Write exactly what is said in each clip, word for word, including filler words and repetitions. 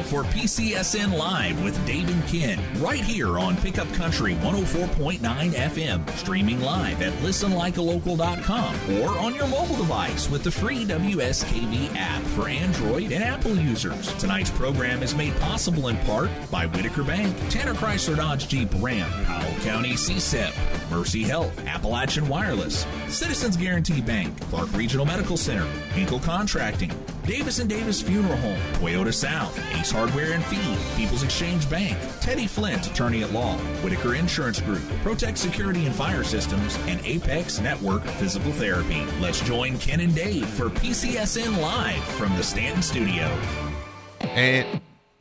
for P C S N Live with Dave and Ken, right here on Pickup Country one oh four point nine F M, streaming live at listen like a local dot com or on your mobile device with the free W S K V app for Android and Apple users. Tonight's program is made possible in part by Whitaker Bank, Tanner Chrysler Dodge Jeep Ram, Powell County C S E P, Mercy Health, Appalachian Wireless, Citizens Guarantee Bank, Clark Regional Medical Center, Hinkle Contracting, Davis and Davis Funeral Home, Toyota South, Ace Hardware and Feed, People's Exchange Bank, Teddy Flint, Attorney at Law, Whitaker Insurance Group, Protect Security and Fire Systems, and Apex Network Physical Therapy. Let's join Ken and Dave for P C S N Live from the Stanton Studio. And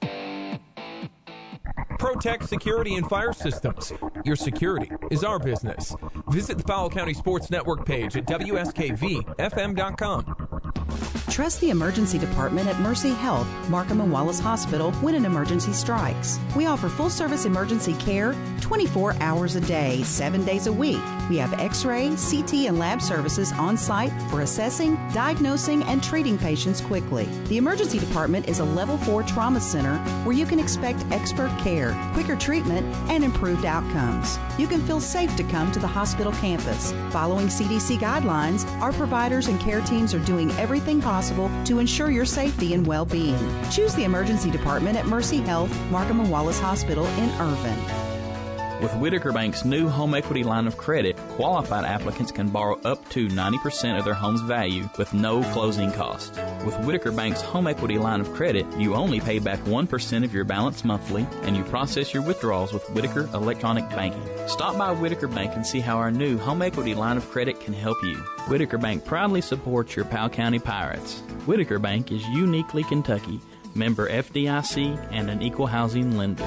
Protect Security and Fire Systems. Your security is our business. Visit the Powell County Sports Network page at W S K V F M dot com. Trust the emergency department at Mercy Health, Markham and Wallace Hospital when an emergency strikes. We offer full-service emergency care twenty-four hours a day, seven days a week. We have x-ray, C T, and lab services on site for assessing, diagnosing, and treating patients quickly. The emergency department is a level four trauma center where you can expect expert care, quicker treatment, and improved outcomes. You can feel safe to come to the hospital campus. Following C D C guidelines, our providers and care teams are doing everything possible to ensure your safety and well-being. Choose the emergency department at Mercy Health, Markham and Wallace Hospital in Irvin. With Whitaker Bank's new home equity line of credit, qualified applicants can borrow up to ninety percent of their home's value with no closing costs. With Whitaker Bank's home equity line of credit, you only pay back one percent of your balance monthly, and you process your withdrawals with Whitaker Electronic Banking. Stop by Whitaker Bank and see how our new home equity line of credit can help you. Whitaker Bank proudly supports your Powell County Pirates. Whitaker Bank is uniquely Kentucky, member F D I C, and an equal housing lender.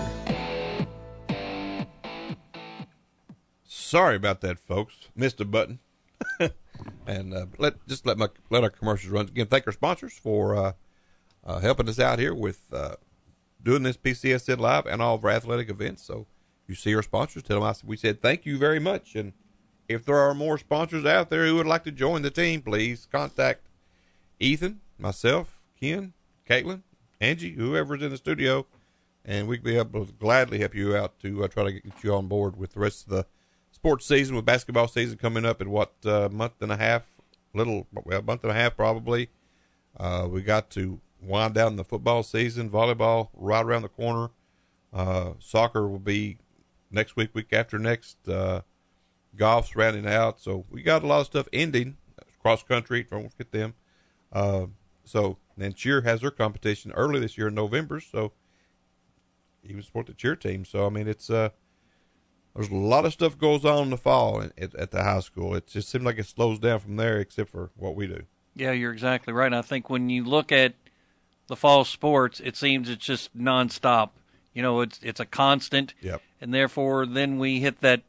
sorry about that, folks. Missed a button. and uh, let just let my let our commercials run again. Thank our sponsors for uh, uh, helping us out here with uh, doing this P C S N Live and all of our athletic events. So you see our sponsors, tell them I, we said thank you very much. And if there are more sponsors out there who would like to join the team, please contact Ethan, myself, Ken, Caitlin, Angie, whoever's in the studio, and we'd be able to gladly help you out to uh, try to get you on board with the rest of the sports season, with basketball season coming up in what, uh, month and a half, little, well, month and a half probably. Uh, we got to wind down the football season, volleyball right around the corner. Uh, soccer will be next week, week after next. Uh, golf's rounding out. So we got a lot of stuff ending. Cross country, don't forget them. Uh, so then cheer has their competition early this year in November. So even support the cheer team. So, I mean, it's, uh, there's a lot of stuff goes on in the fall at, at the high school. It just seems like it slows down from there, except for what we do. Yeah, you're exactly right. I think when you look at the fall sports, it seems it's just nonstop. You know, it's it's a constant. Yep. And therefore, then we hit that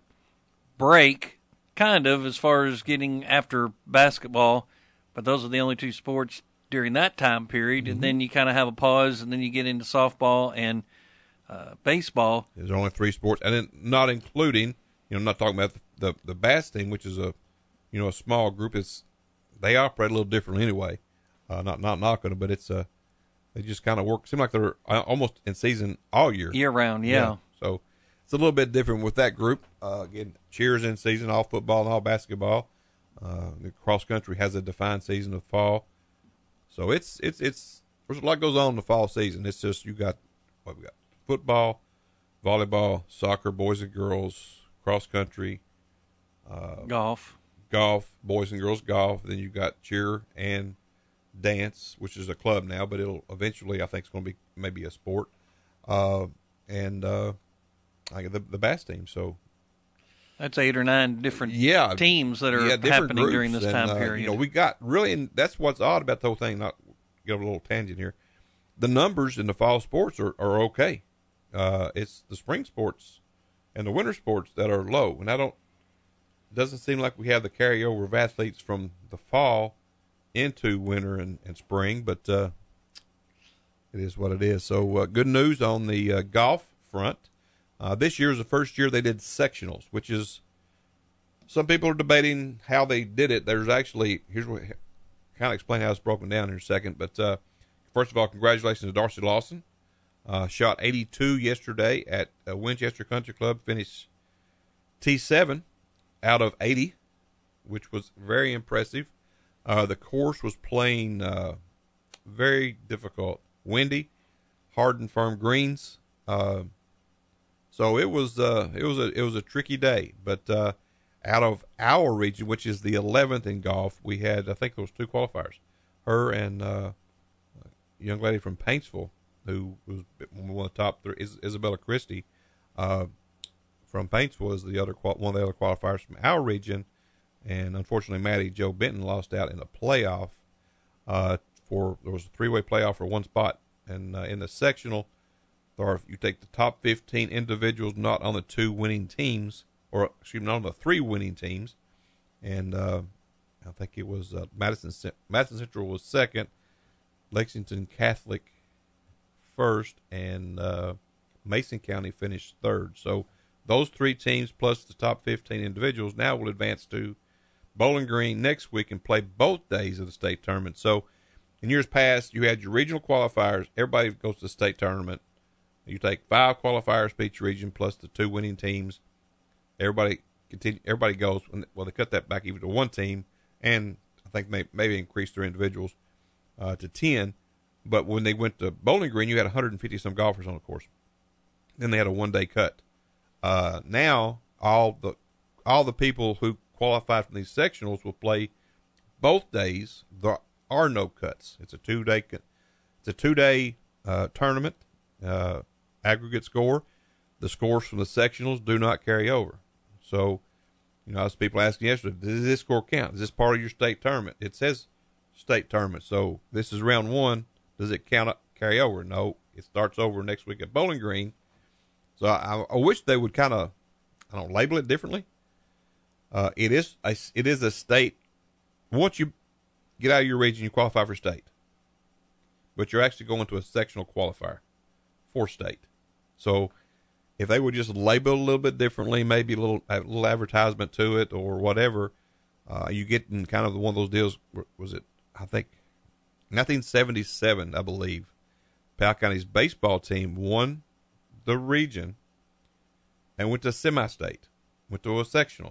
break, kind of, as far as getting after basketball. But those are the only two sports during that time period. Mm-hmm. And then you kind of have a pause, and then you get into softball and uh, baseball. There's only three sports, and then not including, you know, I'm not talking about the, the, the bass team, which is a, you know, a small group. It's, they operate a little differently anyway. Uh, not not knocking them, but it's a, they just kind of work. Seem like they're almost in season all year. Year round, yeah. yeah. So it's a little bit different with that group. Uh, again, cheers in season, all football and all basketball. Uh, the cross country has a defined season of fall. So it's it's it's there's a lot goes on in the fall season. It's just you got what we got: football, volleyball, soccer, boys and girls, cross country, uh, golf, golf, boys and girls golf. Then you got cheer and dance, which is a club now, but it'll eventually, I think, it's going to be maybe a sport. Uh, and uh, I the the bass team. So that's eight or nine different yeah, teams that are yeah, happening during this and, time uh, period. You know, we got really, and that's what's odd about the whole thing. Not get a little tangent here. The numbers in the fall sports are, are okay. Uh, it's the spring sports and the winter sports that are low, and I don't. It doesn't seem like we have the carryover of athletes from the fall into winter and, and spring, but uh, it is what it is. So uh, good news on the uh, golf front. Uh, this year is the first year they did sectionals, which is, some people are debating how they did it. There's actually, here's what, kind of explain how it's broken down in a second. But uh, first of all, congratulations to Darcy Lawson. Uh, shot eighty-two yesterday at uh, Winchester Country Club. Finished T seven out of eighty, which was very impressive. Uh, the course was playing uh, very difficult, windy, hard and firm greens. Uh, so it was uh, it was a it was a tricky day. But uh, out of our region, which is the eleventh in golf, we had I think there was two qualifiers, her and uh, a young lady from Paintsville, who was one of the top three, Isabella Christie, uh, from Paintsville is the other one of the other qualifiers from our region, and unfortunately, Maddie Jo Benton lost out in the playoff. Uh, for there was a three-way playoff for one spot, and uh, in the sectional, there are, you take the top fifteen individuals not on the two winning teams, or excuse me, not on the three winning teams, and uh, I think it was uh, Madison Madison Central was second, Lexington Catholic first, and uh, Mason County finished third. So those three teams plus the top fifteen individuals now will advance to Bowling Green next week and play both days of the state tournament. So in years past, you had your regional qualifiers. Everybody goes to the state tournament. You take five qualifiers for each region plus the two winning teams. Everybody continue. Everybody goes. Well, they cut that back even to one team, and I think may, maybe increase their individuals uh, to ten. But when they went to Bowling Green, you had one hundred fifty some golfers on the course. Then they had a one day cut. Uh, now all the all the people who qualified from these sectionals will play both days. There are no cuts. It's a two day. It's a two day uh, tournament. Uh, aggregate score. The scores from the sectionals do not carry over. So, you know, as people asking yesterday, does this score count? Is this part of your state tournament? It says state tournament. So this is round one. Does it count up, carry over? No, it starts over next week at Bowling Green. So I, I wish they would kind of, I don't label it differently. Uh, it is a, it is a state. Once you get out of your region, you qualify for state, but you're actually going to a sectional qualifier for state. So if they would just label it a little bit differently, maybe a little a little advertisement to it or whatever, uh, you get in kind of one of those deals. Was it? I think nineteen seventy-seven, I believe. Powell County's baseball team won the region and went to semi-state, went to a sectional,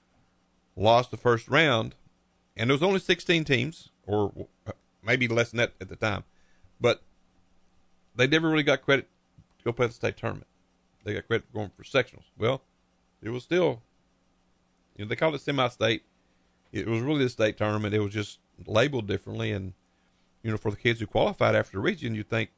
lost the first round, and there was only sixteen teams, or maybe less than that at the time, but they never really got credit to go play the state tournament. They got credit for going for sectionals. Well, it was still, you know, they called it semi-state. It was really the state tournament. It was just labeled differently, and you know, for the kids who qualified after the region, you think,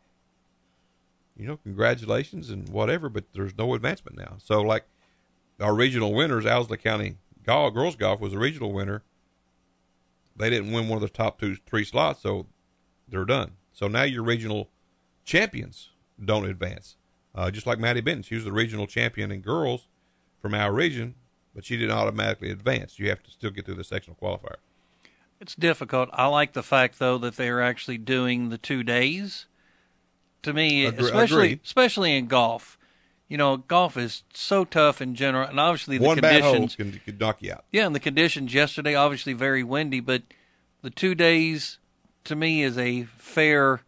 you know, congratulations and whatever, but there's no advancement now. So, like, our regional winners, Owsley County golf, girls golf was a regional winner. They didn't win one of the top two, three slots, so they're done. So now your regional champions don't advance. Uh, just like Maddie Benton, she was the regional champion in girls from our region, but she didn't automatically advance. You have to still get through the sectional qualifier. It's difficult. I like the fact, though, that they're actually doing the two days. To me, Agre- especially agreed. especially in golf, you know, golf is so tough in general, and obviously the One bad hole conditions can, can knock you out. Yeah, and the conditions yesterday, obviously very windy, but the two days, to me, is a fair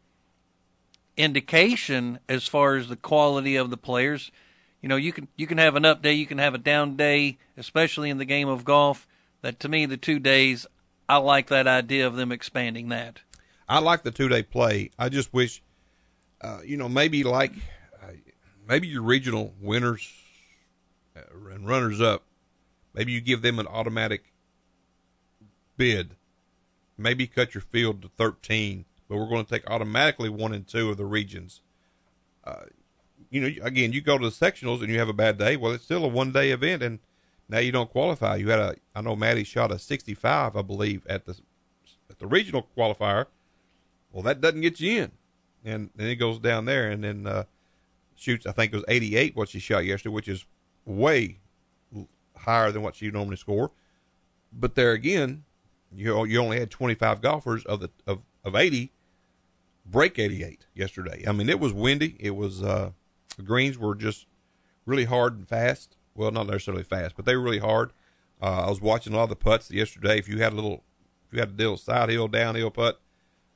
indication as far as the quality of the players. You know, you can you can have an up day, you can have a down day, especially in the game of golf. That, to me, the two days, I like that idea of them expanding that. I like the two-day play. I just wish, uh, you know, maybe like uh, maybe your regional winners and runners-up, maybe you give them an automatic bid. Maybe cut your field to thirteen, but we're going to take automatically one and two of the regions. Uh, you know, again, you go to the sectionals and you have a bad day. Well, it's still a one-day event, and now you don't qualify. You had a, I know Maddie shot a sixty-five, I believe, at the at the regional qualifier. Well, that doesn't get you in, and then it goes down there and then uh, shoots. I think it was eighty-eight what she shot yesterday, which is way higher than what she normally score. But there again, you you only had twenty-five golfers of the of, of eighty break eighty-eight yesterday. I mean, it was windy. It was uh, the greens were just really hard and fast. Well, not necessarily fast, but they were really hard. Uh, I was watching a lot of the putts yesterday. If you had a little, if you had a little side hill, downhill putt,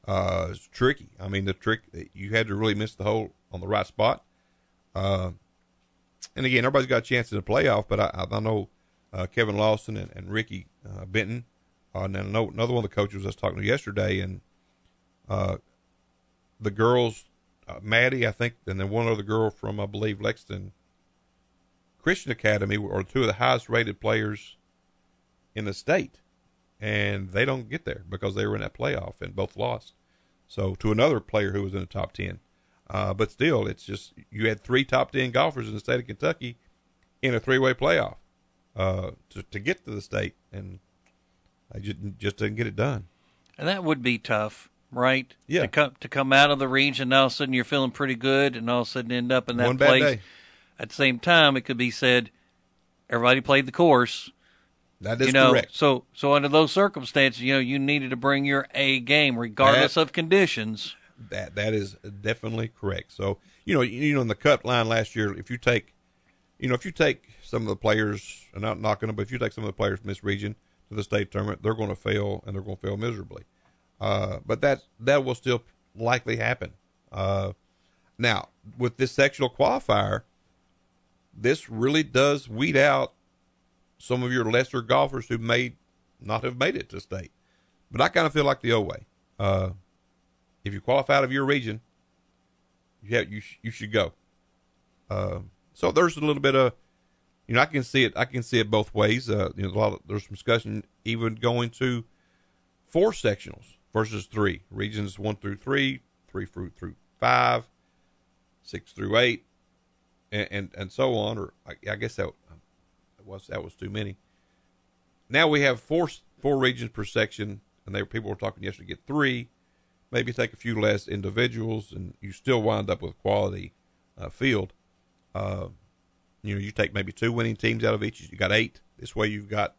uh, it's tricky. I mean, the trick, you had to really miss the hole on the right spot. Uh, and again, everybody's got a chance in the playoff, but I, I know uh, Kevin Lawson and, and Ricky uh, Benton, uh, and then another one of the coaches I was talking to yesterday, and uh, the girls, uh, Maddie, I think, and then one other girl from, I believe, Lexington Christian Academy are two of the highest rated players in the state, and they don't get there because they were in that playoff and both lost. So to another player who was in the top ten. Uh, but still, it's just, you had three top ten golfers in the state of Kentucky in a three-way playoff uh, to, to get to the state, and they just, just didn't get it done. And that would be tough, right? Yeah. To come, to come out of the region, and all of a sudden you're feeling pretty good, and all of a sudden end up in that One bad place. day. At the same time, it could be said, everybody played the course. That is you know, correct. So, so under those circumstances, you know, you needed to bring your A game, regardless That- of conditions. That that is definitely correct. So you know, you, you know, in the cut line last year, if you take, you know, if you take some of the players, and not knocking them, but if you take some of the players from this region to the state tournament, they're going to fail, and they're going to fail miserably. Uh, but that that will still likely happen. Uh, now with this sectional qualifier, this really does weed out some of your lesser golfers who may not have made it to state. But I kind of feel like the old way. Uh, If you qualify out of your region, you have, you sh- you should go. Uh, so there's a little bit of, you know, I can see it. I can see it both ways. Uh, you know, a lot of, there's some discussion even going to four sectionals versus three regions, one through three, three through through five, six through eight, and and, and so on. Or I, I guess that was that was too many. Now we have four four regions per section, and they people were talking yesterday to get three. Maybe take a few less individuals, and you still wind up with a quality uh, field. Uh, you know, you take maybe two winning teams out of each. You got eight. This way, you've got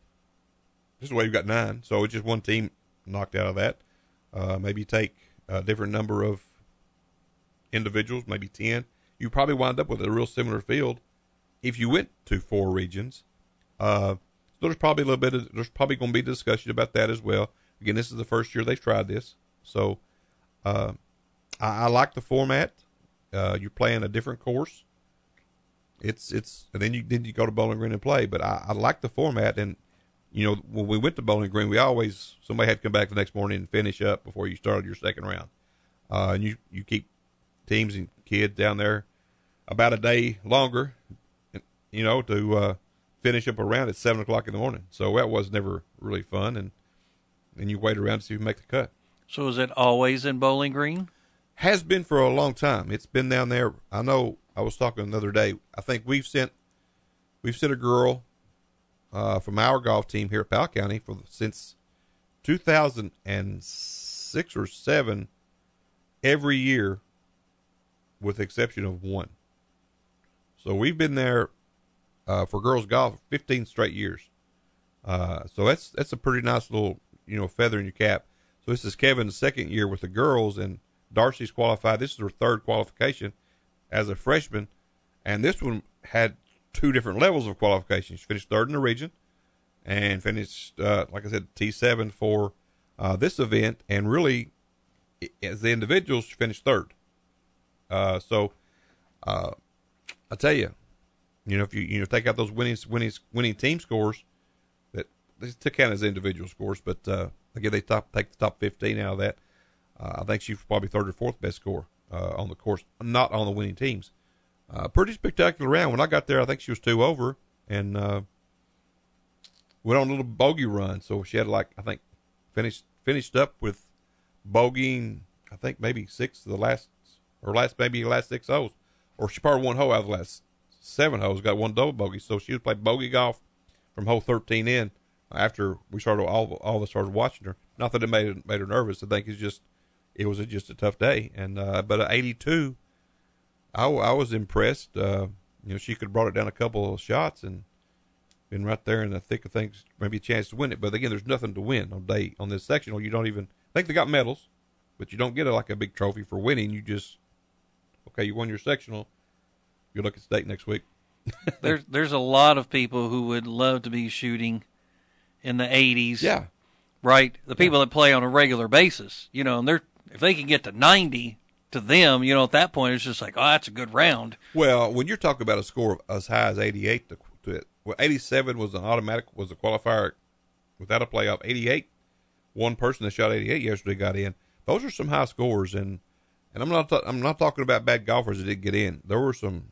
this way you've got nine. So it's just one team knocked out of that. Uh, maybe take a different number of individuals, maybe ten. You probably wind up with a real similar field if you went to four regions. Uh, so there's probably a little bit of there's probably going to be discussion about that as well. Again, this is the first year they've tried this. So, uh, I, I like the format. Uh, you're playing a different course. It's it's and then you then you go to Bowling Green and play. But I, I like the format, and you know when we went to Bowling Green, we always somebody had to come back the next morning and finish up before you started your second round. Uh, and you you keep teams and kids down there about a day longer, you know, to uh, finish up a round at seven o'clock in the morning. So that was never really fun, and and you wait around to see who make the cut. So is it always in Bowling Green? Has been for a long time. It's been down there. I know. I was talking the other day. I think we've sent we've sent a girl uh, from our golf team here at Powell County for since two thousand six or seven every year, with the exception of one. So we've been there uh, for girls golf fifteen straight years. Uh, so that's that's a pretty nice little you know feather in your cap. So this is Kevin's second year with the girls, and Darcy's qualified. This is her third qualification as a freshman, and this one had two different levels of qualification. She finished third in the region and finished, uh, like I said, T seven for uh, this event, and really, as the individuals, she finished third. Uh, so, uh, I tell you, you know, if you you know take out those winning winning winning team scores, that they took count as individual scores, but uh, again, they top take the top fifteen out of that. Uh, I think she's probably third or fourth best score uh, on the course, not on the winning teams. Uh, pretty spectacular round. When I got there, I think she was two over, and uh, went on a little bogey run. So she had like I think finished finished up with bogeying. I think maybe six of the last or last maybe the last six holes, or she probably one hole out of the last seven holes. Got one double bogey, so she would play bogey golf from hole thirteen in. After we started, all all of us started watching her. Not that it made it made her nervous. I think it's just it was a, just a tough day. And uh, but at eighty-two, I, I was impressed. Uh, you know, she could have brought it down a couple of shots and been right there in the thick of things, maybe a chance to win it. But again, there's nothing to win on day on this sectional. You don't even I think they got medals, but you don't get a, like a big trophy for winning. You just okay, you won your sectional. You look at state next week. there's there's a lot of people who would love to be shooting in the eighties. Yeah. right? The people yeah. that play on a regular basis, you know, and they're if they can get to ninety to them, you know, at that point it's just like, oh, that's a good round. Well, when you're talking about a score of as high as eighty-eight to, to it, well, eighty-seven was an automatic, was a qualifier without a playoff. eighty-eight, one person that shot eighty-eight yesterday got in. Those are some high scores, and and I'm not I'm not talking about bad golfers that didn't get in. There were some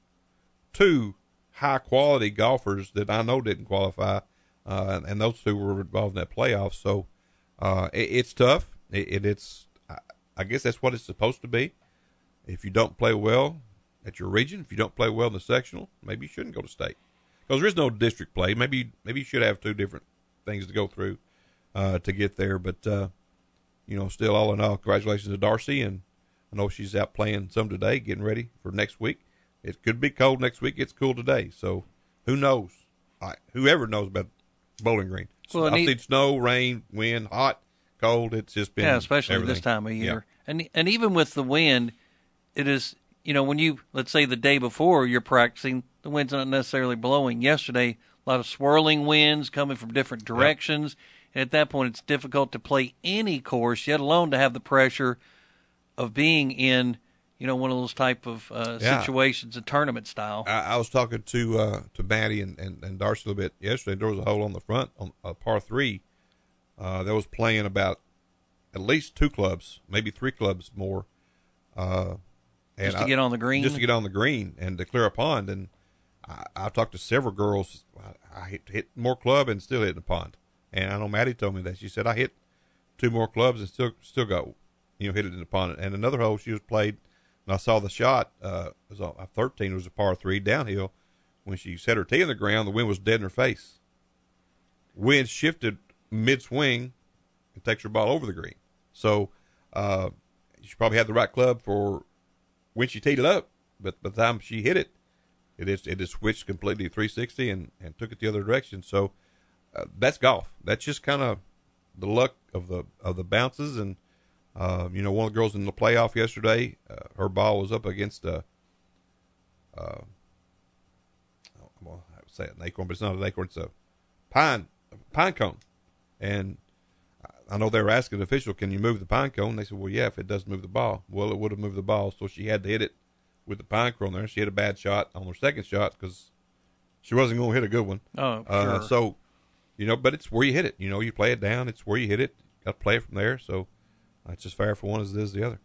two high quality golfers that I know didn't qualify, uh, and those two were involved in that playoff. So uh, it, it's tough. It, it, it's I, I guess that's what it's supposed to be. If you don't play well at your region, if you don't play well in the sectional, maybe you shouldn't go to state because there is no district play. Maybe maybe you should have two different things to go through uh, to get there, but. Uh, You know, still all in all, congratulations to Darcy, and I know she's out playing some today, getting ready for next week. It could be cold next week. It's cool today, so who knows? I, whoever knows about Bowling Green. So well, I've seen snow, rain, wind, hot, cold. It's just been yeah, especially everything. This time of year. Yeah. And and even with the wind, it is you know when you let's say the day before you're practicing, the wind's not necessarily blowing. Yesterday, a lot of swirling winds coming from different directions. Yep. And at that point, it's difficult to play any course, yet alone to have the pressure of being in, you know, one of those type of uh, yeah. situations, a tournament style. I, I was talking to uh, to Maddie and, and, and Darcy a little bit yesterday. There was a hole on the front on a par three uh, that was playing about at least two clubs, maybe three clubs more. Uh, and just to I, get on the green? Just to get on the green and to clear a pond. And I, I talked to several girls. I, I hit, hit more club and still hit the pond. And I know Maddie told me that. She said, I hit two more clubs and still still got, you know, hit it in the pond. And another hole she was played, and I saw the shot, uh, it was a thirteen, it was a par three downhill. When she set her tee in the ground, the wind was dead in her face. Wind shifted mid-swing and takes her ball over the green. So uh, she probably had the right club for when she teed it up. But by the time she hit it, it is it just switched completely three sixty and, and took it the other direction. So Uh, that's golf. That's just kind of the luck of the of the bounces. And uh, you know, one of the girls in the playoff yesterday, uh, her ball was up against a, uh, I'm gonna say an acorn, but it's not an acorn. It's a pine a pine cone. And I know they were asking the official, "Can you move the pine cone?" They said, "Well, yeah, if it does move the ball." Well, it would have moved the ball, so she had to hit it with the pine cone there. She had a bad shot on her second shot because she wasn't going to hit a good one. Oh, uh, sure. So. You know, but it's where you hit it. You know, you play it down. It's where you hit it. Got to play it from there. So it's as fair for one as it is the other.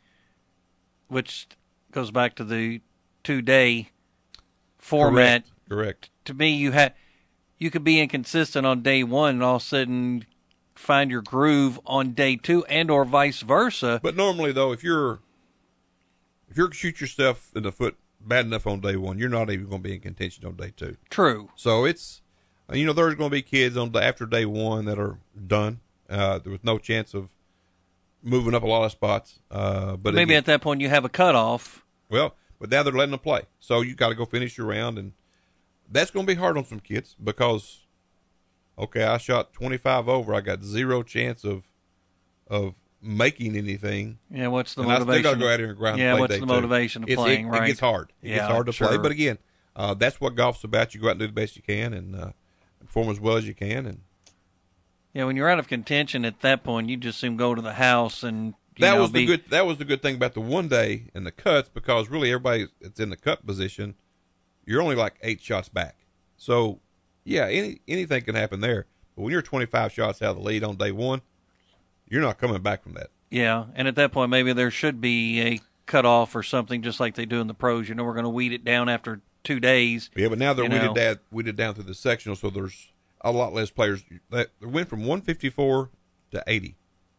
Which goes back to the two-day format. Correct. Correct. To me, you had you could be inconsistent on day one and all of a sudden find your groove on day two, and or vice versa. But normally, though, if you're if you're shoot yourself in the foot bad enough on day one, you're not even going to be in contention on day two. True. So it's. You know, there's going to be kids on the, after day one that are done. Uh, there was no chance of moving up a lot of spots. Uh, but maybe again, at that point you have a cutoff. Well, but now they're letting them play, so you got to go finish your round, and that's going to be hard on some kids because, okay, I shot twenty-five over, I got zero chance of of making anything. Yeah, what's the and motivation? I still got to go out here and grind. Yeah, and play what's day the two. motivation of it's, playing? It, right, it gets hard. It yeah, gets hard to sure. play, but again, uh, that's what golf's about. You go out and do the best you can, and. Uh, perform as well as you can, and yeah, when you're out of contention at that point, you just soon go to the house and you that know, was be... the good. That was the good thing about the one day and the cuts because really everybody that's in the cut position, you're only like eight shots back. So yeah, any anything can happen there. But when you're twenty-five shots out of the lead on day one, you're not coming back from that. Yeah, and at that point, maybe there should be a cutoff or something, just like they do in the pros. You know, we're going to weed it down after two days. Yeah, but now they're you weeded know. down, weeded down through the sectional, so there's a lot less players. They went from one fifty-four to eighty.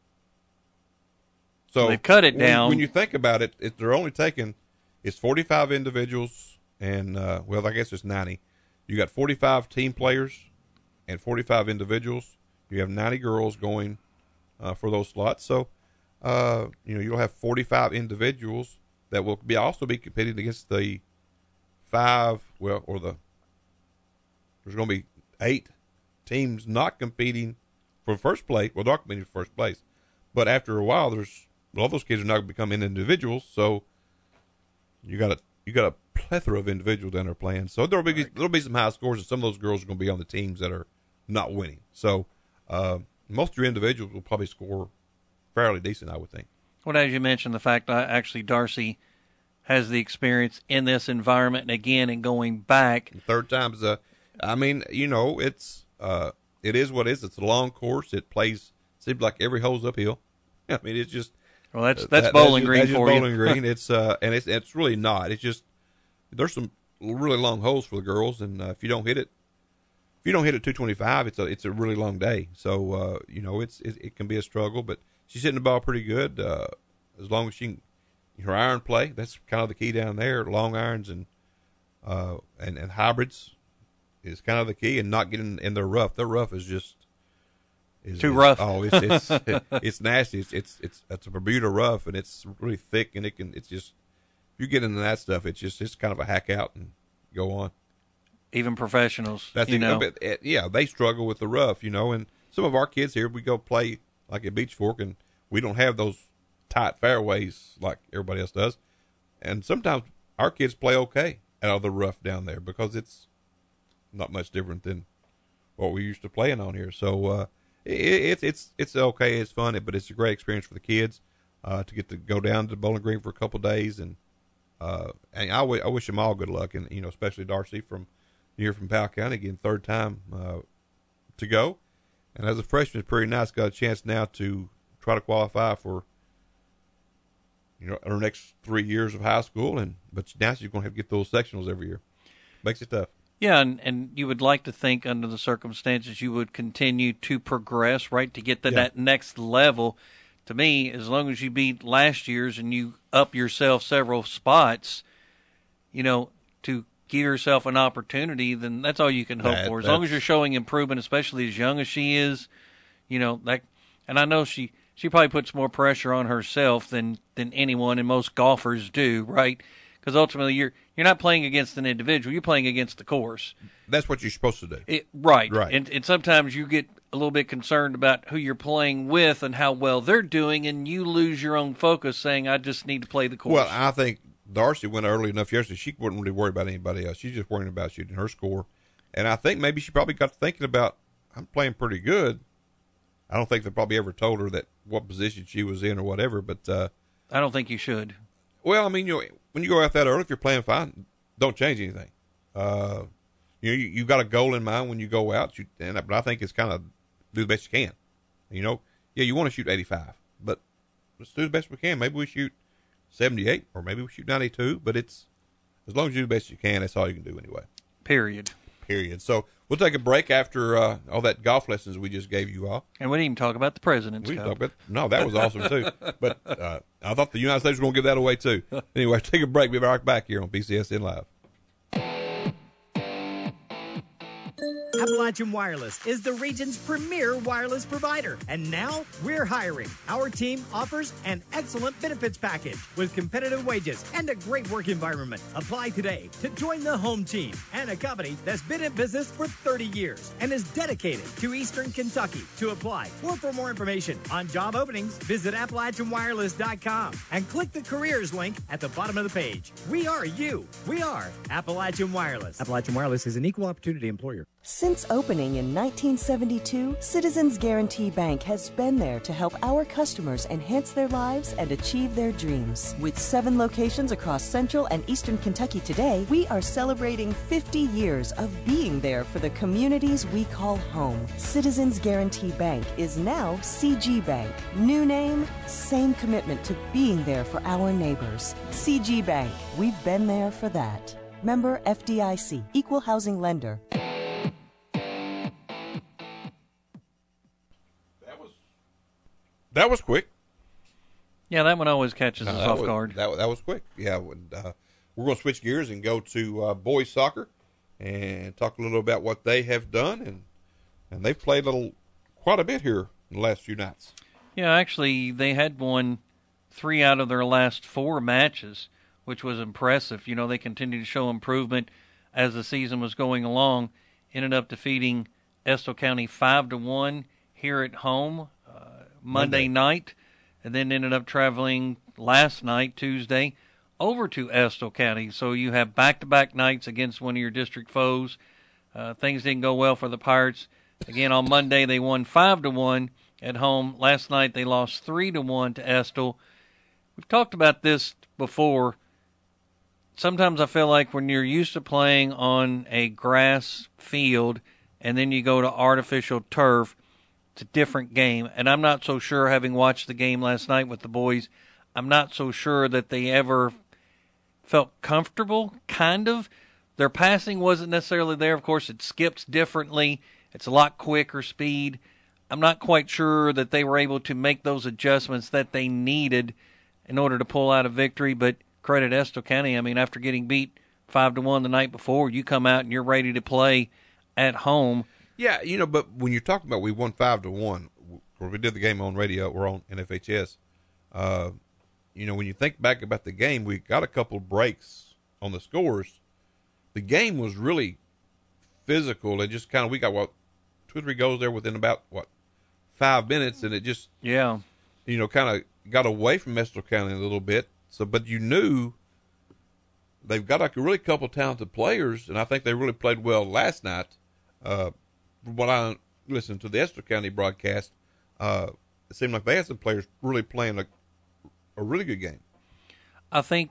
So they cut it when, down. When you think about it, it they're only taking it's forty-five individuals and uh, well, I guess it's ninety. You got forty-five team players and forty-five individuals. You have ninety girls going uh, for those slots. So uh, you know you'll have forty-five individuals that will be also be competing against the five, well, or the, there's going to be eight teams not competing for first place. Well, they're competing for first place. But after a while, there's, all those kids are not becoming individuals. So you got a, you got a plethora of individuals down there playing. So there'll be, there'll be some high scores, and some of those girls are going to be on the teams that are not winning. So, uh, most of your individuals will probably score fairly decent, I would think. Well, as you mentioned, the fact that actually Darcy has the experience in this environment, and again, and going back. Third time's a, I mean, you know, it's uh, it is what it is. It's a long course. It plays seems like every hole's uphill. I mean, it's just well, that's that's that, Bowling that's Green just, that's for just you. Bowling Green. It's uh, and it's it's really not. It's just there's some really long holes for the girls, and uh, if you don't hit it, if you don't hit it two twenty-five, it's a it's a really long day. So uh, you know, it's it, it can be a struggle, but she's hitting the ball pretty good. Uh, as long as she can, her iron play, that's kind of the key down there. Long irons and uh, and and hybrids is kind of the key, and not getting in their rough. Their rough is just is, too is, rough. Oh, it's it's it, it's nasty. It's, it's it's it's a Bermuda rough, and it's really thick, and it can it's just if you get into that stuff, it's just it's kind of a hack out and go on. Even professionals, That's you even, know. but, uh, yeah, they struggle with the rough, you know. And some of our kids here, we go play like at Beach Fork, and we don't have those tight fairways like everybody else does. And sometimes our kids play okay out of the rough down there because it's not much different than what we used to playing on here. So uh, it, it, it's it's okay, it's fun, but it's a great experience for the kids uh, to get to go down to Bowling Green for a couple of days. And uh, and I, w- I wish them all good luck, and you know, especially Darcy from here from Powell County, again, third time uh, to go. And as a freshman, it's pretty nice. Got a chance now to try to qualify for, you know, our next three years of high school. And but now you're going to have to get those sectionals every year. Makes it tough. Yeah, and, and you would like to think under the circumstances you would continue to progress, right, to get to Yeah. that next level. To me, as long as you beat last year's and you up yourself several spots, you know, to give yourself an opportunity, then that's all you can hope That- for. As long as that's- you're showing improvement, especially as young as she is, you know, that. And I know she, she probably puts more pressure on herself than, than anyone, and most golfers do, right? Because ultimately you're you're not playing against an individual, you're playing against the course. That's what you're supposed to do. It, right. Right. And, and sometimes you get a little bit concerned about who you're playing with and how well they're doing, and you lose your own focus saying, I just need to play the course. Well, I think Darcy went early enough yesterday. She wasn't really worried about anybody else. She's just worrying about shooting her score. And I think maybe she probably got thinking about, I'm playing pretty good. I don't think they probably ever told her that what position she was in or whatever. But uh, I don't think you should. well, I mean, you know, when you go out that early, if you're playing fine, don't change anything. Uh, you know, you, you got a goal in mind when you go out. You, and but I think it's kind of do the best you can. You know, yeah, you want to shoot eighty-five, but let's do the best we can. Maybe we shoot seventy-eight, or maybe we shoot ninety-two. But it's as long as you do the best you can. That's all you can do anyway. Period. Period. So we'll take a break after uh, all that golf lessons we just gave you all. And we didn't even talk about the President's We Cup. talked about, no, that was awesome too. But uh, I thought the United States was going to give that away too. Anyway, take a break. We'll be right back here on P C S N Live. Appalachian Wireless is the region's premier wireless provider, and now we're hiring. Our team offers an excellent benefits package with competitive wages and a great work environment. Apply today to join the home team and a company that's been in business for thirty years and is dedicated to Eastern Kentucky. To apply or for more information on job openings, visit Appalachian Wireless dot com and click the careers link at the bottom of the page. We are you. We are Appalachian Wireless. Appalachian Wireless is an equal opportunity employer. Since opening in nineteen seventy-two, Citizens Guarantee Bank has been there to help our customers enhance their lives and achieve their dreams. With seven locations across Central and Eastern Kentucky today, we are celebrating fifty years of being there for the communities we call home. Citizens Guarantee Bank is now C G Bank. New name, same commitment to being there for our neighbors. C G Bank, we've been there for that. Member F D I C, Equal Housing Lender. That was quick. Yeah, that one always catches No, us that off was, guard. That, that was quick. Yeah, uh, we're going to switch gears and go to uh, boys soccer and talk a little about what they have done, and and they've played a little, quite a bit here in the last few nights. Yeah, actually, they had won three out of their last four matches, which was impressive. You know, they continued to show improvement as the season was going along. Ended up defeating Estill County five to one here at home uh, Monday, Monday night, and then ended up traveling last night, Tuesday, over to Estill County. So you have back-to-back nights against one of your district foes. Uh, things didn't go well for the Pirates. Again, on Monday they won five to one, at home. Last night they lost three to one to Estill. We've talked about this before. Sometimes I feel like when you're used to playing on a grass field and then you go to artificial turf, it's a different game. And I'm not so sure, having watched the game last night with the boys, I'm not so sure that they ever felt comfortable, kind of. Their passing wasn't necessarily there. Of course, it skips differently. It's a lot quicker speed. I'm not quite sure that they were able to make those adjustments that they needed in order to pull out a victory, but credit Estill County. I mean, after getting beat five to one the night before, you come out and you're ready to play at home. Yeah, you know, but when you're talking about we won five to one, we did the game on radio, we're on N F H S. Uh, you know, when you think back about the game, we got a couple breaks on the scores. The game was really physical and just kind of, we got what, two or three goals there within about what five minutes, and it just, yeah, you know, kind of got away from Estill County a little bit. So, but you knew they've got like a really couple talented players, and I think they really played well last night. Uh, from what I listened to the Estill County broadcast, uh, it seemed like they had some players really playing a, a really good game. I think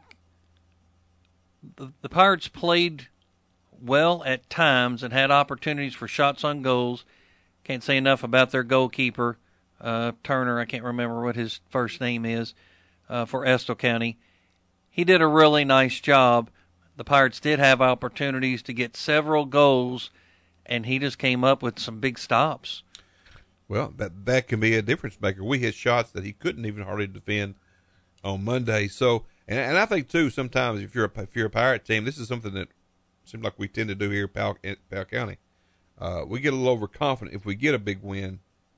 the, the Pirates played well at times and had opportunities for shots on goals. Can't say enough about their goalkeeper, uh, Turner. I can't remember what his first name is, uh, for Estill County. He did a really nice job. The Pirates did have opportunities to get several goals, and he just came up with some big stops. Well, that that can be a difference maker. We hit shots that he couldn't even hardly defend on Monday. So, and, and I think too, sometimes if you're a, if you're a Pirate team, this is something that seems like we tend to do here in Powell, in Powell County. Uh, we get a little overconfident. If we get a big win,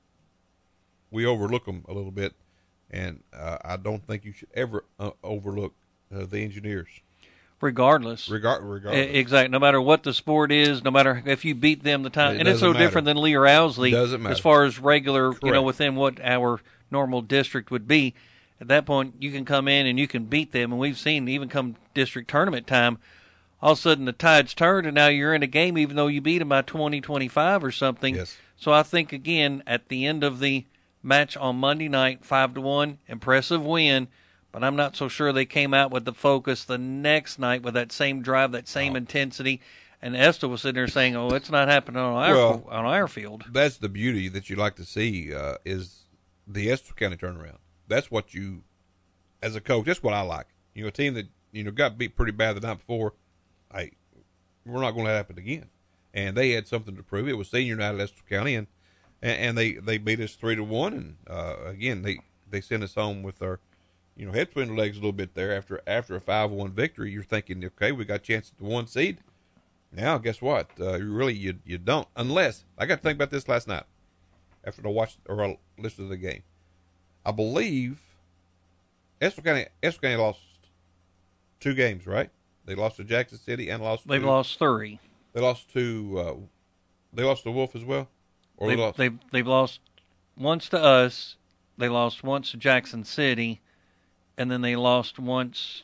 we overlook them a little bit, and uh, I don't think you should ever uh, overlook uh, the Engineers. Regardless. Regard, regardless. Exactly. No matter what the sport is, no matter if you beat them the time. It and it's so matter. different than Lee or Owsley Doesn't matter. as far as regular, Correct. you know, within what our normal district would be. At that point, you can come in and you can beat them. And we've seen even come district tournament time, all of a sudden the tide's turned and now you're in a game even though you beat them by twenty, twenty-five or something. Yes. So I think, again, at the end of the match on Monday night, five to one, impressive win. But I'm not so sure they came out with the focus the next night with that same drive, that same oh. intensity. And Estill was sitting there saying, oh, it's not happening on our, well, on our field. That's the beauty that you like to see uh, is the Estill County turnaround. That's what you, as a coach, that's what I like. You know, a team that, you know, got beat pretty bad the night before, hey, we're not going to let it happen again. And they had something to prove. It was senior night at Estill County, and, and they, they beat us three to one. And, uh, again, they, they sent us home with our, you know, head between the legs a little bit there after after a five one victory. You're thinking, okay, we got a chance at the one seed. Now, guess what? Uh, really, you you don't. Unless, I got to think about this last night after I watched or I listened to the game. I believe Estill County, Estill County lost two games, right? They lost to Jackson City and lost They've to, lost three. They lost to, uh, they lost to Wolf as well? Or they've, they lost? They've, they've lost once to us. They lost once to Jackson City. And then they lost once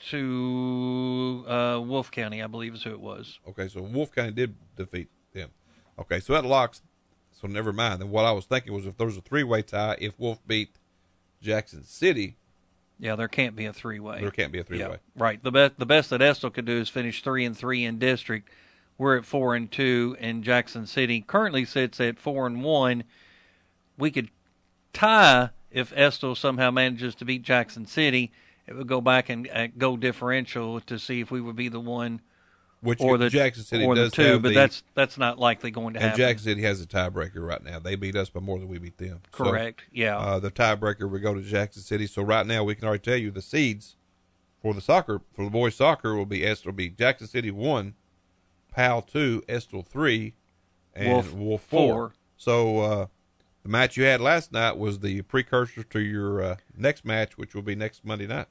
to uh, Wolf County, I believe is who it was. Okay, so Wolf County did defeat them. Okay, so that locks, so never mind. Then what I was thinking was if there was a three-way tie, if Wolf beat Jackson City. Yeah, there can't be a three-way. There can't be a three-way. Yeah, right. The best, the best that Estill could do is finish three and three in district. We're at four and two, and Jackson City currently sits at four and one. We could tie. If Estill somehow manages to beat Jackson City, it would go back and uh, go differential to see if we would be the one Which or the Jackson City or does the two. have But the, that's that's not likely going to and happen. Jackson City has a tiebreaker right now. They beat us by more than we beat them. Correct. So, yeah. Uh, the tiebreaker would go to Jackson City. So right now we can already tell you the seeds for the soccer for the boys soccer will be Estill will be Jackson City one, Powell two, Estill three, and Wolf, Wolf four. four. So. Uh, The match you had last night was the precursor to your uh, next match, which will be next Monday night.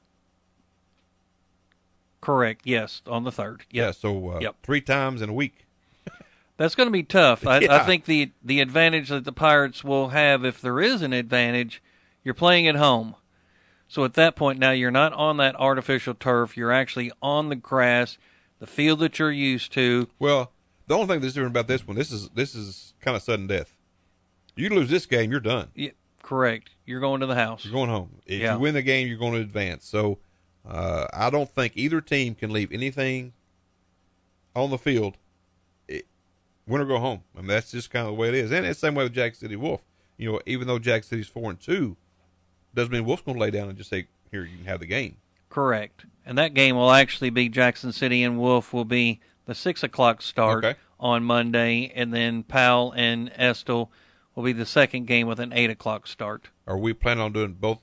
Correct. Yes, on the third. Yep. Yeah, so uh, yep. three times in a week. That's going to be tough. I, yeah. I think the the advantage that the Pirates will have, if there is an advantage, you're playing at home. So at that point now, you're not on that artificial turf. You're actually on the grass, the field that you're used to. Well, the only thing that's different about this one, this is this is kind of sudden death. You lose this game, you're done. Yeah, Correct. You're going to the house. You're going home. If Yeah. you win the game, you're going to advance. So uh, I don't think either team can leave anything on the field. It, win or go home. I mean, that's just kind of the way it is. And it's the same way with Jackson City Wolf. You know, even though Jackson City's four and two, doesn't mean Wolf's going to lay down and just say, "Here, you can have the game." Correct. And that game will actually be Jackson City and Wolf will be the six o'clock start Okay. on Monday, and then Powell and Estill will be the second game with an eight o'clock start. Are we planning on doing both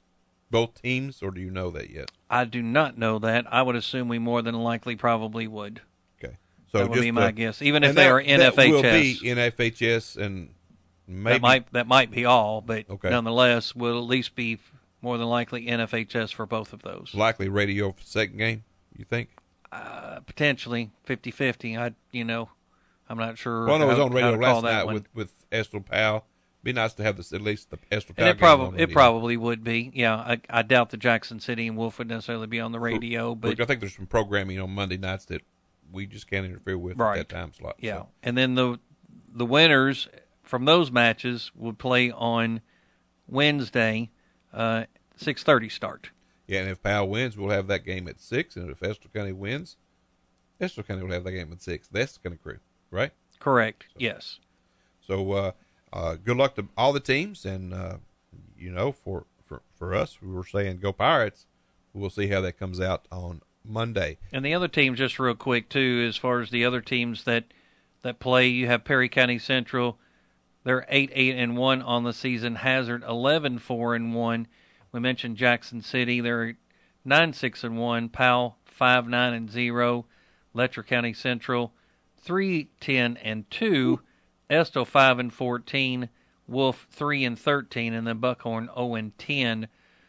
both teams, or do you know that yet? I do not know that. I would assume we more than likely probably would. Okay, so That would just be my uh, guess, even if and they that- are N F H S. That will be N F H S, and maybe That might that might be all, but Okay. nonetheless, will at least be more than likely N F H S for both of those. likely radio for the second game. You think? Uh, potentially fifty-fifty. I, you know, I'm not sure. Well, I know it was how- on how radio to call last that night one. with with Estill Powell. Be nice to have this at least the Estill And Powell. it probably game on it the- probably would be. Yeah, I, I doubt the Jackson City and Wolf would necessarily be on the radio, but I think there's some programming on Monday nights that we just can't interfere with Right. at that time slot. yeah. So, And then the the winners from those matches would play on Wednesday, uh, six thirty start. yeah, and if Powell wins, we'll have that game at six, and if Estill County wins, Estill County will have that game at six. That's going to crew, right? Correct. Yes. So, uh, uh, good luck to all the teams, and uh, you know, for, for for us, we were saying go Pirates. We'll see how that comes out on Monday. And the other teams, just real quick too, as far as the other teams that that play, you have Perry County Central. They're eight eight and one on the season. Hazard eleven four and one. We mentioned Jackson City. They're nine six and one. Powell five nine and zero. Letcher County Central three ten and two. Estill five and fourteen. Wolf three and thirteen, and then Buckhorn zero and ten.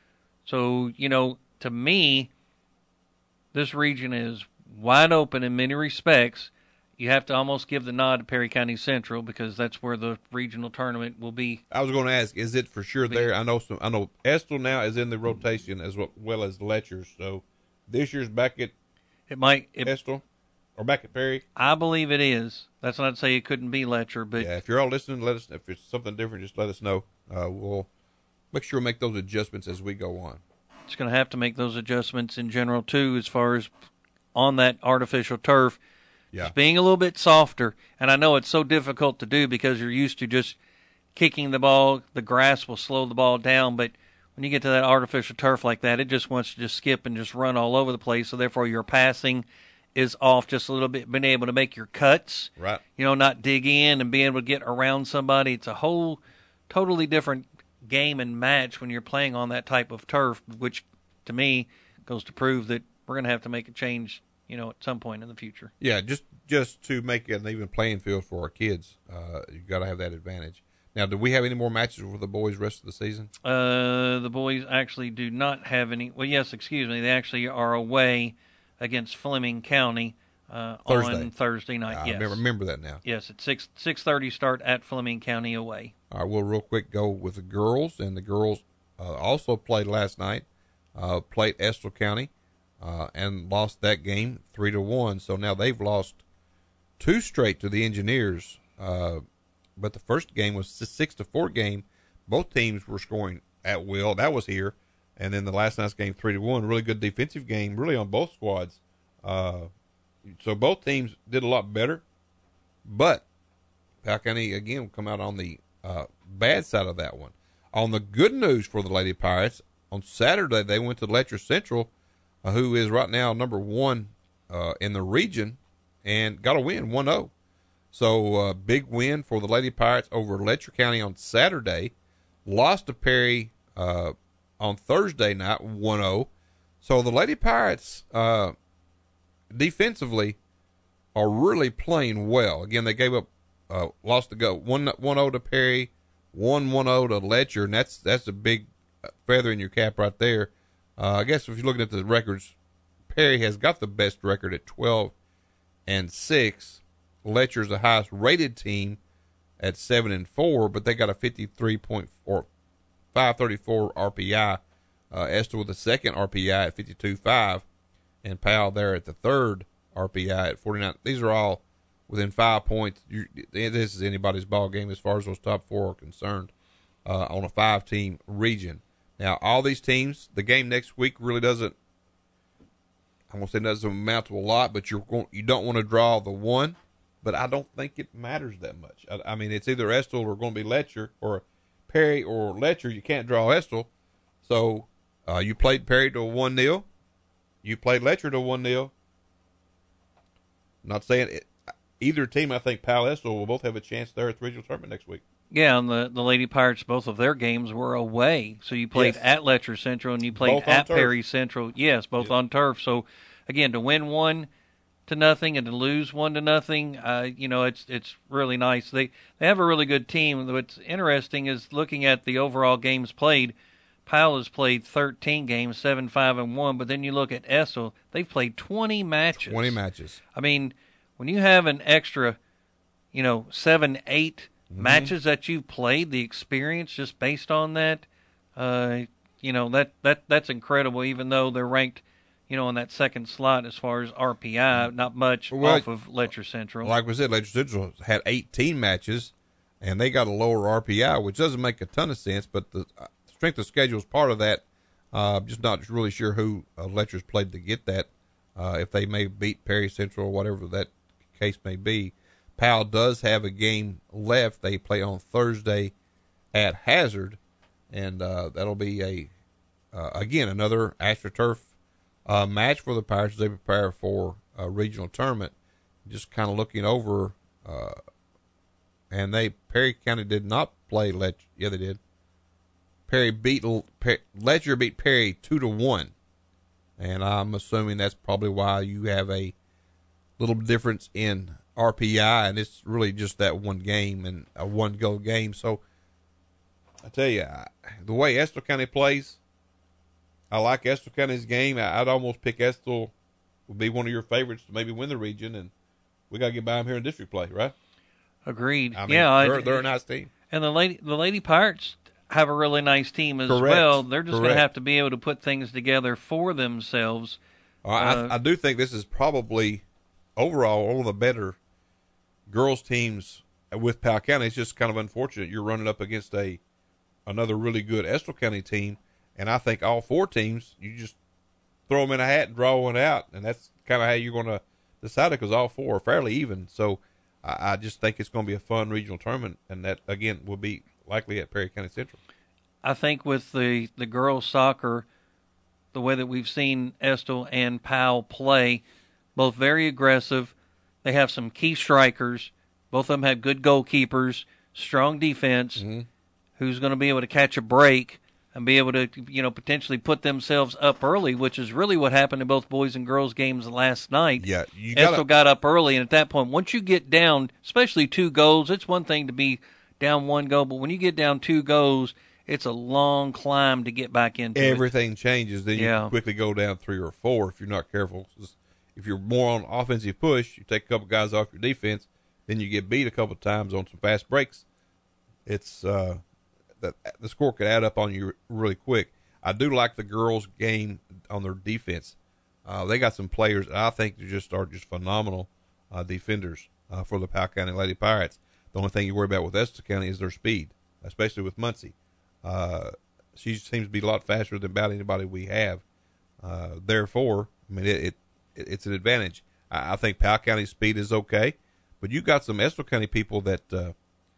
So you know, to me, this region is wide open in many respects. You have to almost give the nod to Perry County Central because that's where the regional tournament will be. I was going to ask, is it for sure there? I know some. I know Estill now is in the rotation as well, well as Letcher's. So this year's back at It might. It, Estill or back at Perry. I believe it is. That's not to say it couldn't be Letcher, but Yeah, if you're all listening, let us. If it's something different, just let us know. Uh, we'll make sure we make those adjustments as we go on. it's going to have to make those adjustments in general too, as far as on that artificial turf. Yeah. Just being a little bit softer, and I know it's so difficult to do because you're used to just kicking the ball. The grass will slow the ball down, but when you get to that artificial turf like that, it just wants to just skip and just run all over the place. So therefore, your passing is off just a little bit. Being able to make your cuts, Right. you know, not dig in and being able to get around somebody. It's a whole totally different game and match when you're playing on that type of turf, which to me goes to prove that we're going to have to make a change, you know, at some point in the future. Yeah, just just to make it an even playing field for our kids, uh, you got to have that advantage. Now, do we have any more matches for the boys rest of the season? Uh, the boys actually do not have any. Well, yes, excuse me. They actually are away against Fleming County uh, Thursday. on Thursday night. I yes, remember, remember that now. yes, at six six thirty start at Fleming County away. All right, we'll real quick go with the girls, and the girls uh, also played last night. Uh, played Estill County uh, and lost that game three to one. So now they've lost two straight to the Engineers. Uh, but the first game was a six to four game. Both teams were scoring at will. That was here, and then the last night's game three to one. Really good defensive game, really on both squads. Uh, so both teams did a lot better, but Powell County again will come out on the uh, bad side of that one. On the good news for the Lady Pirates, on Saturday they went to Letcher Central, uh, who is right now number one uh, in the region, and got a win one oh. So uh, big win for the Lady Pirates over Letcher County on Saturday. Lost to Perry uh, on Thursday night one oh. So the Lady Pirates uh, defensively are really playing well. Again, they gave up, uh, lost to go one one oh to Perry, one one oh to Letcher, and that's that's a big feather in your cap right there. Uh, I guess if you're looking at the records, Perry has got the best record at twelve and six. Letcher's the highest rated team at seven and four, but they got a fifty-three point four, five thirty-four R P I. Uh, Estill with the second R P I at fifty-two point five, and Powell there at the third R P I at forty-nine. These are all within five points. You, this is anybody's ball game as far as those top four are concerned. uh, on a five-team region. Now, all these teams, the game next week really doesn't, I'm going to say doesn't amount to a lot, but you're going, you don't want to draw the one, but I don't think it matters that much. I, I mean, it's either Estill or going to be Letcher, or Perry or Letcher. You can't draw Estill. So uh, you played Perry to one nil. You played Letcher to one nil. Not saying it, either team, I think Powell Estill will both have a chance there at the regional tournament next week. Yeah, and the, the Lady Pirates, both of their games were away. So you played Yes. at Letcher Central and you played Both on at turf. Perry Central. Yes, both Yes. on turf. So, again, to win one to nothing and to lose one to nothing, uh, you know, it's it's really nice. They they have a really good team. What's interesting is looking at the overall games played. Powell has played thirteen games, seven, five, and one. But then you look at Estill, they've played twenty matches. twenty matches. I mean, when you have an extra, you know, seven, eight Mm-hmm. matches that you've played, the experience just based on that, uh, you know, that, that that's incredible, even though they're ranked, you know, in that second slot as far as R P I, not much Well, off of Letcher Central. Like we said, Letcher Central had eighteen matches, and they got a lower R P I, which doesn't make a ton of sense, but the uh, strength of schedule is part of that. Uh, I'm just not really sure who uh, Letcher's played to get that, uh, if they may beat Perry Central or whatever that case may be. Powell does have a game left. They play on Thursday at Hazard, and uh, that'll be a uh, again another AstroTurf uh, match for the Pirates as they prepare for a regional tournament. Just kind of looking over, uh, and they Perry County did not play Letcher. Yeah, they did. Perry beat per, Letcher beat Perry two to one, and I'm assuming that's probably why you have a little difference in R P I, and it's really just that one game and a one-goal game. So I tell you, I, the way Estill County plays, I like Estill County's game. I, I'd almost pick Estill would be one of your favorites to maybe win the region, and we got to get by them here in district play, right? Agreed. I mean, yeah, they're, I, they're a nice team. And the lady the Lady Pirates have a really nice team as Correct. well. They're just going Correct. to have to be able to put things together for themselves. Uh, I, Uh, I do think this is probably overall one of the better girls teams with Powell County. It's just kind of unfortunate you're running up against a another really good Estill County team, and I think all four teams, you just throw them in a hat and draw one out, and that's kind of how you're going to decide it, because all four are fairly even. So I, I just think it's going to be a fun regional tournament, and that, again, will be likely at Perry County Central. I think with the, the girls' soccer, the way that we've seen Estill and Powell play, both very aggressive. They have some key strikers. Both of them have good goalkeepers, strong defense, Mm-hmm. who's going to be able to catch a break and be able to, you know, potentially put themselves up early, which is really what happened in both boys and girls games last night. Yeah, you Estill gotta, got up early, and at that point, once you get down, especially two goals, it's one thing to be down one goal, but when you get down two goals, it's a long climb to get back into it. everything changes. Then you Yeah. can quickly go down three or four if you're not careful. If you're more on offensive push, you take a couple guys off your defense, then you get beat a couple of times on some fast breaks. It's uh, the, the score could add up on you really quick. I do like the girls' game on their defense. Uh, they got some players that I think just are just phenomenal uh, defenders uh, for the Powell County Lady Pirates. The only thing you worry about with Estill County is their speed, especially with Muncie. Uh, she seems to be a lot faster than about anybody we have. Uh, therefore, I mean, it, it it's an advantage. I, I think Powell County's speed is okay, but you got some Estill County people that uh,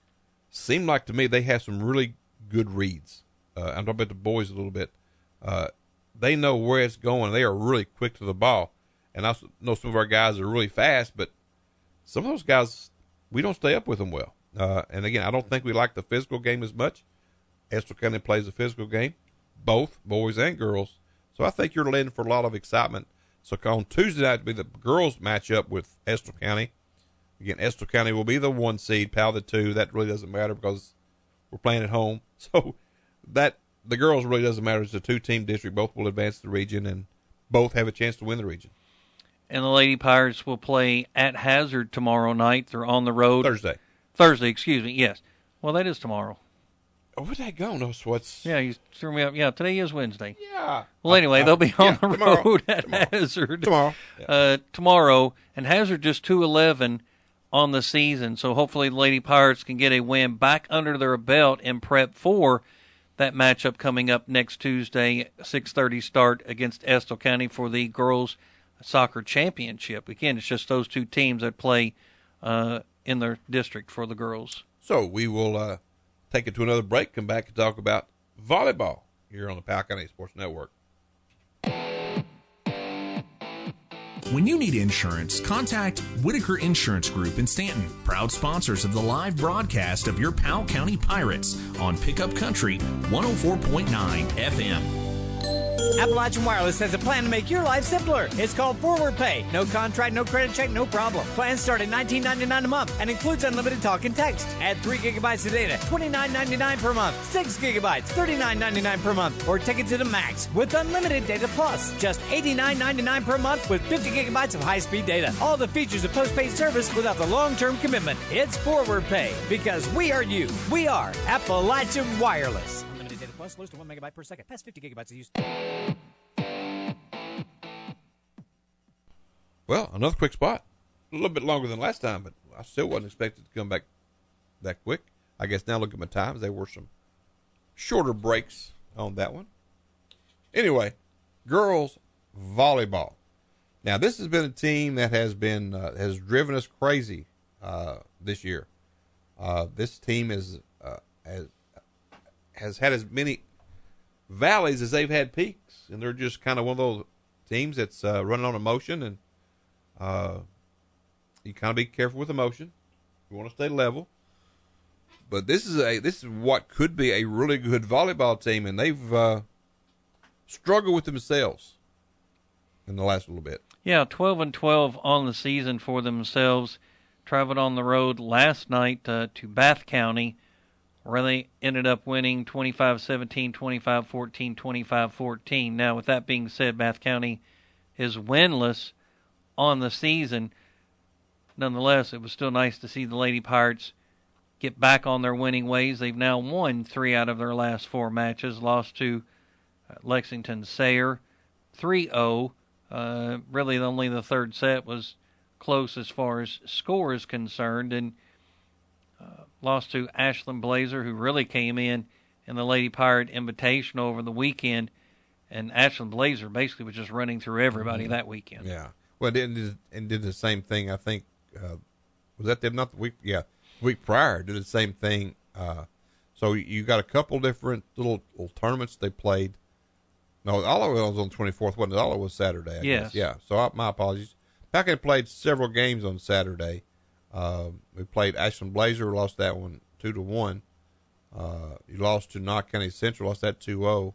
seem like to me they have some really good reads. Uh, I'm talking about the boys a little bit. Uh, they know where it's going. They are really quick to the ball. And I know some of our guys are really fast, but some of those guys, we don't stay up with them well. Uh, and, again, I don't think we like the physical game as much. Estill County plays a physical game, both boys and girls. So I think you're lending for a lot of excitement. So on Tuesday night, will be the girls match up with Estill County. Again, Estill County will be the one seed, Powell the two. That really doesn't matter because we're playing at home. So that the girls really doesn't matter. It's a two-team district. Both will advance the region, and both have a chance to win the region. And the Lady Pirates will play at Hazard tomorrow night. They're on the road. Thursday. Thursday, excuse me, yes. Well, that is tomorrow. Oh, where'd that go? No, so what's... Yeah, you threw me up. Yeah, today is Wednesday. Yeah. Well, anyway, I- I- they'll be on yeah, the tomorrow. road at Tomorrow. Hazard. Tomorrow. Yeah. Uh, tomorrow. And Hazard just two eleven. on the season. So hopefully the Lady Pirates can get a win back under their belt and prep for that matchup coming up next Tuesday, six thirty start against Estill County for the girls soccer championship. Again, it's just those two teams that play uh, in their district for the girls. So we will uh, take it to another break, come back and talk about volleyball here on the Powell County Sports Network. When you need insurance, contact Whitaker Insurance Group in Stanton, proud sponsors of the live broadcast of your Powell County Pirates on Pickup Country one oh four point nine F M. Appalachian Wireless has a plan to make your life simpler. It's called Forward Pay. No contract, no credit check, no problem. Plans start at nineteen ninety-nine a month and includes unlimited talk and text. Add three gigabytes of data, twenty-nine ninety-nine per month. six gigabytes, thirty-nine ninety-nine per month. Or take it to the max with unlimited data plus. Just eighty-nine ninety-nine per month with fifty gigabytes of high-speed data. All the features of postpaid service without the long-term commitment. It's Forward Pay because we are you. We are Appalachian Wireless. Unlimited data plus, slows to one megabyte per second. Past fifty gigabytes of use. Well, another quick spot. A little bit longer than last time, but I still wasn't expected to come back that quick. I guess now look at my times. There were some shorter breaks on that one. Anyway, girls volleyball. Now, this has been a team that has been uh, has driven us crazy uh, this year. Uh, this team is uh, has, has had as many valleys as they've had peaks, and they're just kind of one of those teams that's uh, running on emotion, and uh, you kind of be careful with emotion. You want to stay level, but this is a this is what could be a really good volleyball team, and they've uh, struggled with themselves in the last little bit. Yeah, twelve and twelve on the season for themselves. Traveled on the road last night uh, to Bath County, where they ended up winning twenty-five seventeen, twenty-five fourteen, twenty-five fourteen. Now, with that being said, Bath County is winless on the season. Nonetheless, it was still nice to see the Lady Pirates get back on their winning ways. They've now won three out of their last four matches, lost to uh, Lexington Sayre three oh. Uh, really, only the third set was close as far as score is concerned, and uh, lost to Ashland Blazer, who really came in in the Lady Pirate Invitational over the weekend, and Ashland Blazer basically was just running through everybody mm-hmm. that weekend. Yeah. Well, did and did the same thing. I think uh, was that them not the week? Yeah, the week prior did the same thing. Uh, so you got a couple different little, little tournaments they played. No, all of it was on the twenty-fourth. Wasn't it? All of it was Saturday. I yes. Guess. Yeah. So I, my apologies. Packard played several games on Saturday. Uh, we played Ashland Blazer, lost that one two to one. Uh, you lost to Knox County Central, lost that two oh.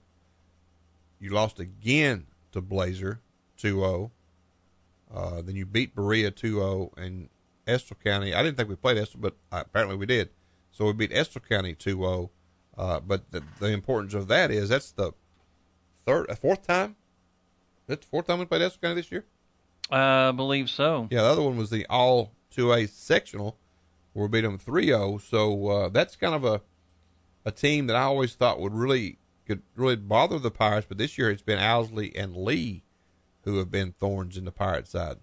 You lost again to Blazer two oh. Uh, then you beat Berea two oh, and Estill County. I didn't think we played Estill, but uh, apparently we did. So we beat Estill County two oh. Uh, but the, the importance of that is that's the third, uh, fourth time. That's the fourth time we played Estill County this year. I believe so. Yeah, the other one was the all two A sectional, where we beat them three oh. So uh, that's kind of a a team that I always thought would really could really bother the Pirates, but this year it's been Owsley and Lee who have been thorns in the Pirate side.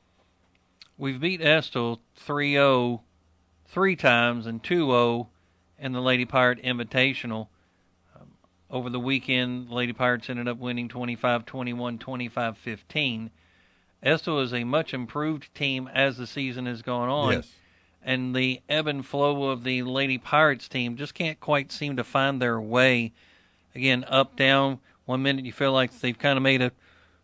We've beat Estill three oh three times and two oh in the Lady Pirate Invitational. Um, over the weekend, the Lady Pirates ended up winning twenty-five twenty-one, twenty-five fifteen. Estill is a much improved team as the season has gone on. Yes. And the ebb and flow of the Lady Pirates team just can't quite seem to find their way. Again, up, down. One minute you feel like they've kind of made a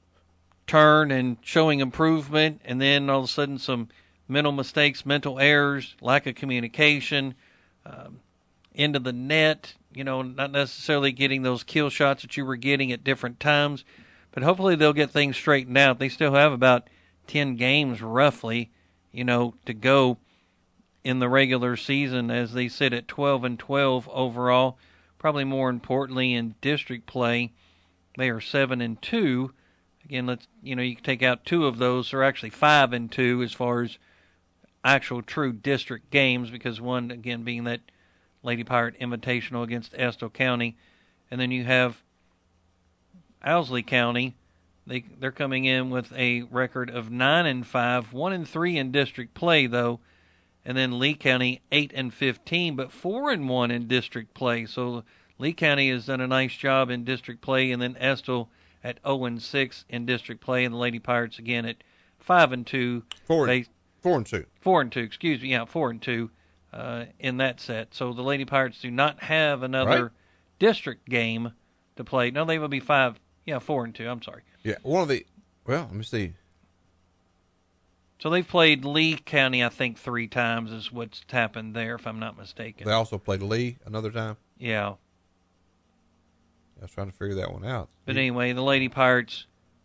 turn and showing improvement, and then all of a sudden some mental mistakes, mental errors, lack of communication, um, into the net, you know, not necessarily getting those kill shots that you were getting at different times. But hopefully they'll get things straightened out. They still have about ten games roughly, you know, to go in the regular season as they sit at twelve and twelve overall. Probably more importantly in district play, they are seven and two. Again, let's you know you can take out two of those. They're actually five and two as far as actual true district games, because one again being that Lady Pirate Invitational against Estill County, and then you have Owsley County. They they're coming in with a record of nine and five, one and three in district play though, and then Lee County eight and fifteen, but four and one in district play. So Lee County has done a nice job in district play, and then Estill at zero and six in district play, and the Lady Pirates again at five and two. Four, they, four and two. Four and two. Excuse me. Yeah, four and two uh, in that set. So the Lady Pirates do not have another right. district game to play. No, they will be five. Yeah, four and two. I'm sorry. Yeah, one of the. Well, let me see. So they've played Lee County, I think, three times is what's happened there, if I'm not mistaken. They also played Lee another time. Yeah. I was trying to figure that one out. But anyway, the Lady Pirates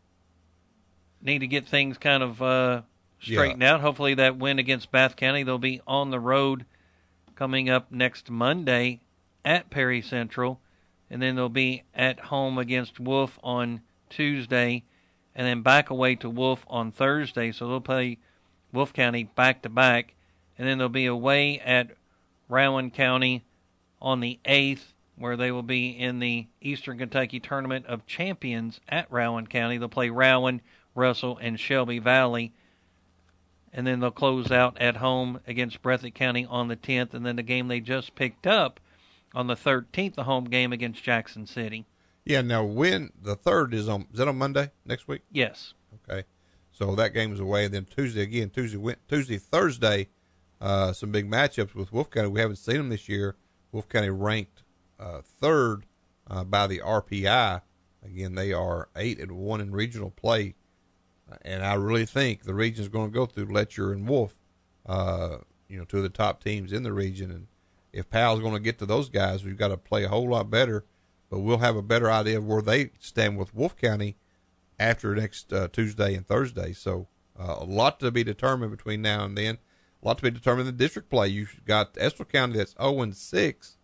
need to get things kind of uh, straightened Yeah. out. Hopefully that win against Bath County, they'll be on the road coming up next Monday at Perry Central, and then they'll be at home against Wolf on Tuesday, and then back away to Wolf on Thursday. So they'll play Wolf County back-to-back, and then they'll be away at Rowan County on the eighth, where they will be in the Eastern Kentucky Tournament of Champions at Rowan County. They'll play Rowan, Russell, and Shelby Valley. And then they'll close out at home against Breathitt County on the tenth. And then the game they just picked up on the thirteenth, the home game against Jackson City. Yeah, now when the third is on, is that on Monday next week? Yes. Okay. So that game is away. And then Tuesday again, Tuesday, Tuesday, Thursday, uh, some big matchups with Wolf County. We haven't seen them this year. Wolf County ranked Uh, third uh, by the R P I. Again, they are eight and one in regional play, uh, and I really think the region is going to go through Letcher and Wolf. Uh, you know, two of the top teams in the region, and if Powell's going to get to those guys, we've got to play a whole lot better. But we'll have a better idea of where they stand with Wolf County after next uh, Tuesday and Thursday. So uh, a lot to be determined between now and then. A lot to be determined in the district play. You've got Estill County that's zero and six.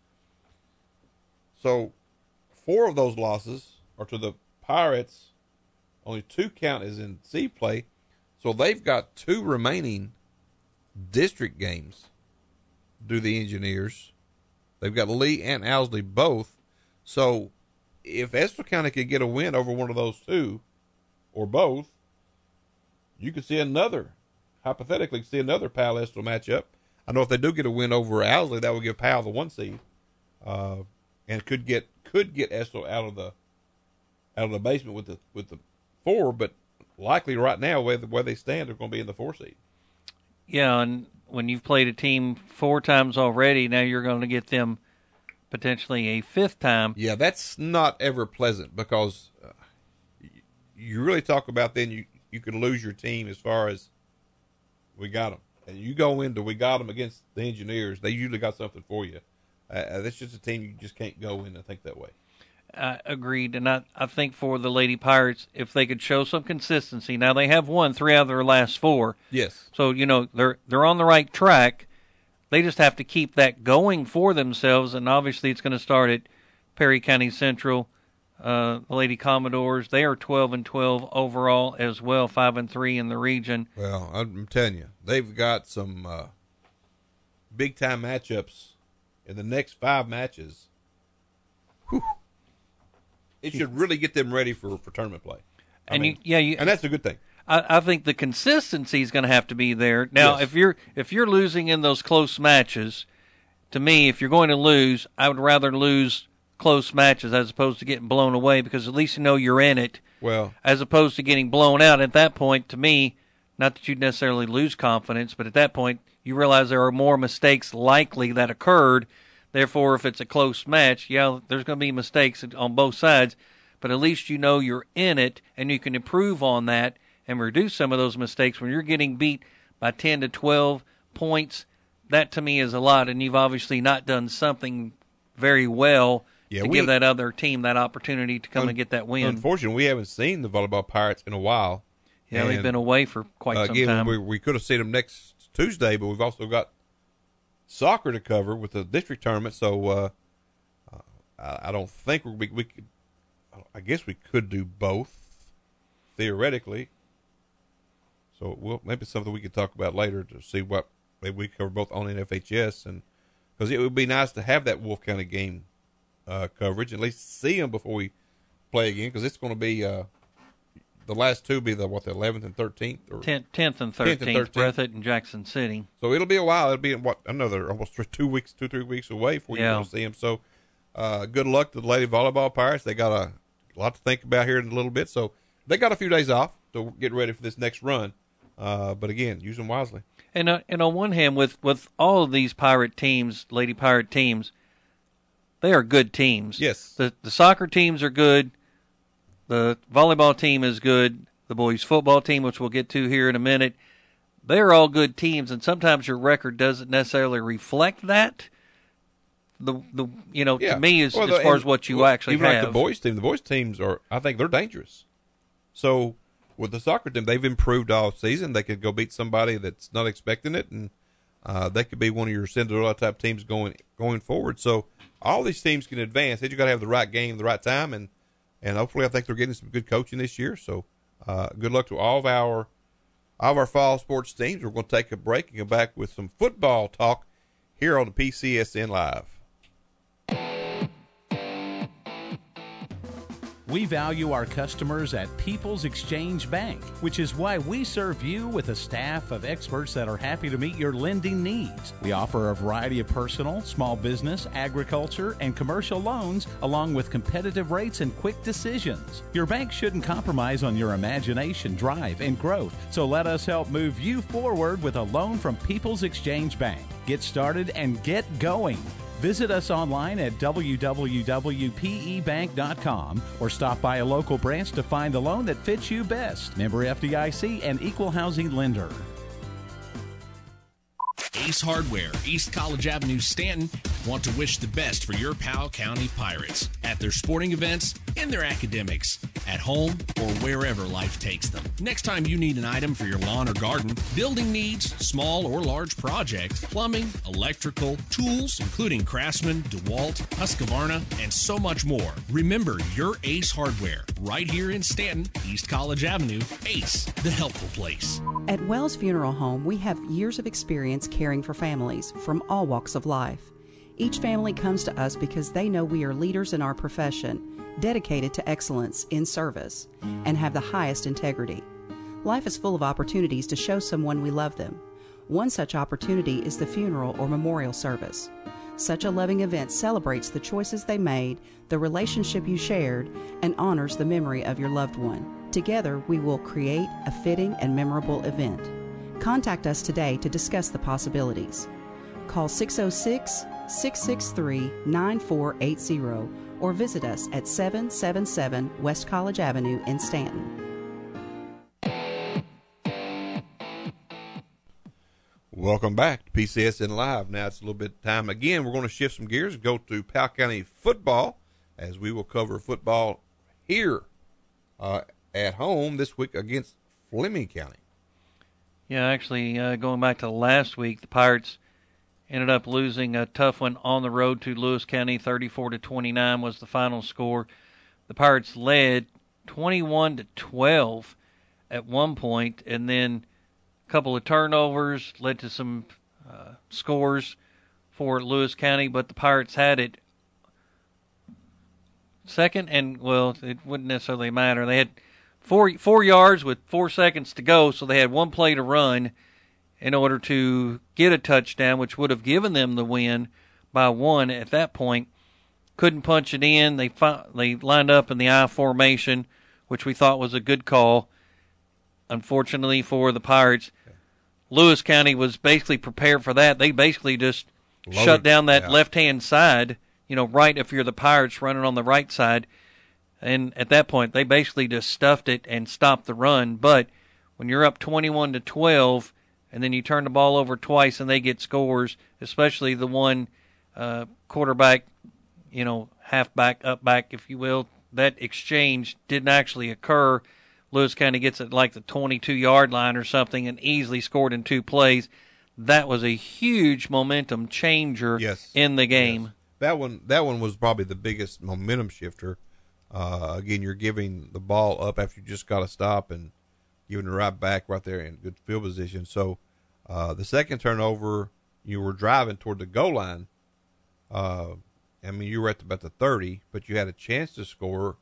So, four of those losses are to the Pirates. Only two count as in C play. So, they've got two remaining district games do the Engineers. They've got Lee and Owsley both. So, if Estill County could get a win over one of those two, or both, you could see another, hypothetically, see another Powell-Estill matchup. I know if they do get a win over Owsley, that would give Powell the one seed. Uh, And could get could get Estill out of the out of the basement with the with the four, but likely right now where where they stand, they're going to be in the four seed. Yeah, and when you've played a team four times already, now you're going to get them potentially a fifth time. Yeah, that's not ever pleasant because uh, you really talk about then you you could lose your team as far as we got them, and you go into we got them against the Engineers, they usually got something for you. Uh, that's just a team you just can't go in and think that way. Uh, agreed, and I, I think for the Lady Pirates, if they could show some consistency, now they have won three out of their last four. Yes. So, you know, they're they're on the right track. They just have to keep that going for themselves, and obviously it's going to start at Perry County Central. Uh, the Lady Commodores, they are twelve and twelve overall as well, five and three in the region. Well, I'm telling you, they've got some uh, big-time matchups in the next five matches. Whew. It should really get them ready for, for tournament play. I and mean, you, yeah, you, and that's a good thing. I, I think the consistency is going to have to be there. Now, Yes. if you're if you're losing in those close matches, to me, if you're going to lose, I would rather lose close matches as opposed to getting blown away, because at least you know you're in it. Well, as opposed to getting blown out. At that point, to me, not that you'd necessarily lose confidence, but at that point, you realize there are more mistakes likely that occurred. Therefore, if it's a close match, yeah, there's going to be mistakes on both sides, but at least you know you're in it and you can improve on that and reduce some of those mistakes. When you're getting beat by ten to twelve points, that to me is a lot, and you've obviously not done something very well yeah, to we, give that other team that opportunity to come un- and get that win. Unfortunately, we haven't seen the Volleyball Pirates in a while. Yeah, and, they've been away for quite uh, some again, time. We, we could have seen them next Tuesday, but we've also got soccer to cover with the district tournament, so uh, uh, I, I don't think we, we could. I guess we could do both theoretically. So we'll, maybe something we could talk about later to see what maybe we cover both on N F H S, and because it would be nice to have that Wolf County game uh, coverage, at least see them before we play again, because it's going to be uh, the last two be the what the eleventh and thirteenth or tenth, tenth and thirteenth, Breathitt and Jackson City. So it'll be a while. It'll be in what another almost two weeks, two three weeks away before yeah. you're going to see them. So uh, good luck to the Lady Volleyball Pirates. They got a lot to think about here in a little bit. So they got a few days off to get ready for this next run. Uh, but again, use them wisely. And uh, and on one hand, with with all of these Pirate teams, Lady Pirate teams, they are good teams. Yes. The the soccer teams are good. The volleyball team is good. The boys football team, which we'll get to here in a minute, they're all good teams. And sometimes your record doesn't necessarily reflect that. The the you know yeah. to me is well, the, as far and, as what you well, actually even have. Like the boys team, the boys teams are I think they're dangerous. So with the soccer team, they've improved all season. They could go beat somebody that's not expecting it, and uh, they could be one of your Cinderella type teams going going forward. So all these teams can advance. They just got to have the right game, the right time, and and hopefully, I think they're getting some good coaching this year. So uh, good luck to all of our all of our fall sports teams. We're going to take a break and go back with some football talk here on the P C S N Live. We value our customers at People's Exchange Bank, which is why we serve you with a staff of experts that are happy to meet your lending needs. We offer a variety of personal, small business, agriculture, and commercial loans, along with competitive rates and quick decisions. Your bank shouldn't compromise on your imagination, drive, and growth, so let us help move you forward with a loan from People's Exchange Bank. Get started and get going. Visit us online at w w w dot p e bank dot com or stop by a local branch to find the loan that fits you best. Member F D I C and Equal Housing Lender. Ace Hardware, East College Avenue, Stanton, want to wish the best for your Powell County Pirates at their sporting events, in their academics, at home, or wherever life takes them. Next time you need an item for your lawn or garden, building needs, small or large project, plumbing, electrical, tools, including Craftsman, DeWalt, Husqvarna, and so much more, remember your Ace Hardware, right here in Stanton, East College Avenue. Ace, the helpful place. At Wells Funeral Home, we have years of experience caring for families from all walks of life. Each family comes to us because they know we are leaders in our profession, dedicated to excellence in service, and have the highest integrity. Life is full of opportunities to show someone we love them. One such opportunity is the funeral or memorial service. Such a loving event celebrates the choices they made, the relationship you shared, and honors the memory of your loved one. Together, we will create a fitting and memorable event. Contact us today to discuss the possibilities. Call six oh six, six six three, nine four eight zero or visit us at seven seventy-seven West College Avenue in Stanton. Welcome back to P C S N Live. Now it's a little bit time again. We're going to shift some gears and go to Powell County football, as we will cover football here uh, at home this week against Fleming County. Yeah, actually, uh, going back to last week, the Pirates ended up losing a tough one on the road to Lewis County. thirty-four to twenty-nine was the final score. The Pirates led twenty-one to twelve at one point, and then a couple of turnovers led to some uh, scores for Lewis County, but the Pirates had it second, and, well, it wouldn't necessarily matter. They had Four four yards with four seconds to go, so they had one play to run in order to get a touchdown, which would have given them the win by one at that point. Couldn't punch it in. They they lined up in the I formation, which we thought was a good call. Unfortunately for the Pirates, Lewis County was basically prepared for that. They basically just Loaded. shut down that yeah. left-hand side, you know, right if you're the Pirates running on the right side. And at that point, they basically just stuffed it and stopped the run. But when you're up twenty-one to twelve, and then you turn the ball over twice and they get scores, especially the one uh, quarterback, you know, halfback, up back, if you will, that exchange didn't actually occur. Lewis County gets it like the twenty-two-yard line or something and easily scored in two plays. That was a huge momentum changer yes. in the game. Yes. That one, that one was probably the biggest momentum shifter. Uh, again, you're giving the ball up after you just got to stop and giving it right back right there in good field position. So uh, the second turnover, you were driving toward the goal line. Uh, I mean, you were at about the thirty, but you had a chance to score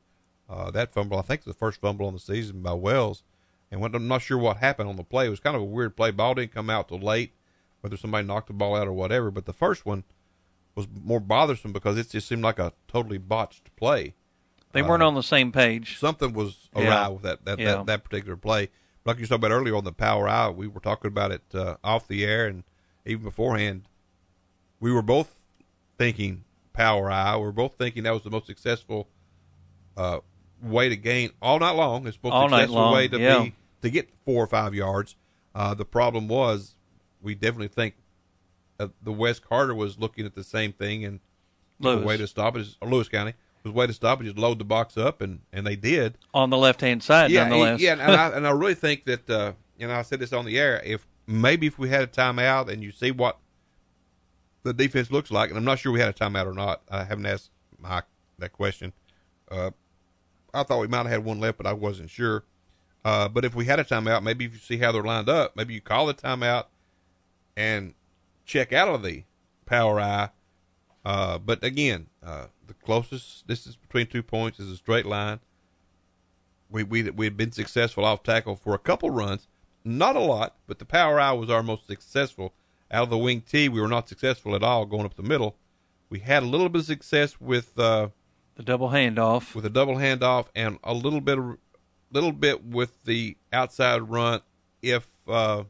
Uh, that fumble, I think, was the first fumble on the season by Wells. And when, I'm not sure what happened on the play. It was kind of a weird play. Ball didn't come out till late, whether somebody knocked the ball out or whatever. But the first one was more bothersome because it just seemed like a totally botched play. They weren't uh, on the same page. Something was awry Yeah. with that that, Yeah. that that particular play. Like you talked about earlier on the power eye, we were talking about it uh, off the air and even beforehand. We were both thinking power eye. We were both thinking that was the most successful uh, way to gain all night long. It's the most All night successful long, way to yeah. be to get four or five yards. Uh, the problem was we definitely think uh, the Wes Carter was looking at the same thing, and Lewis. the way to stop it is or Lewis County was way to stop it. Just load the box up, and, and they did On the left-hand side, yeah, nonetheless. yeah, and I and I really think that uh, you know I said this on the air. If maybe if we had a timeout and you see what the defense looks like, and I'm not sure we had a timeout or not. I haven't asked Mike that question. Uh, I thought we might have had one left, but I wasn't sure. Uh, but if we had a timeout, maybe if you see how they're lined up, maybe you call the timeout and check out of the power eye. Uh, but again, uh, the closest distance between two points is a straight line. We we we had been successful off tackle for a couple runs, not a lot, but the power eye was our most successful. Out of the wing T, we were not successful at all going up the middle. We had a little bit of success with uh, the double handoff, with a double handoff, and a little bit of little bit with the outside run if uh,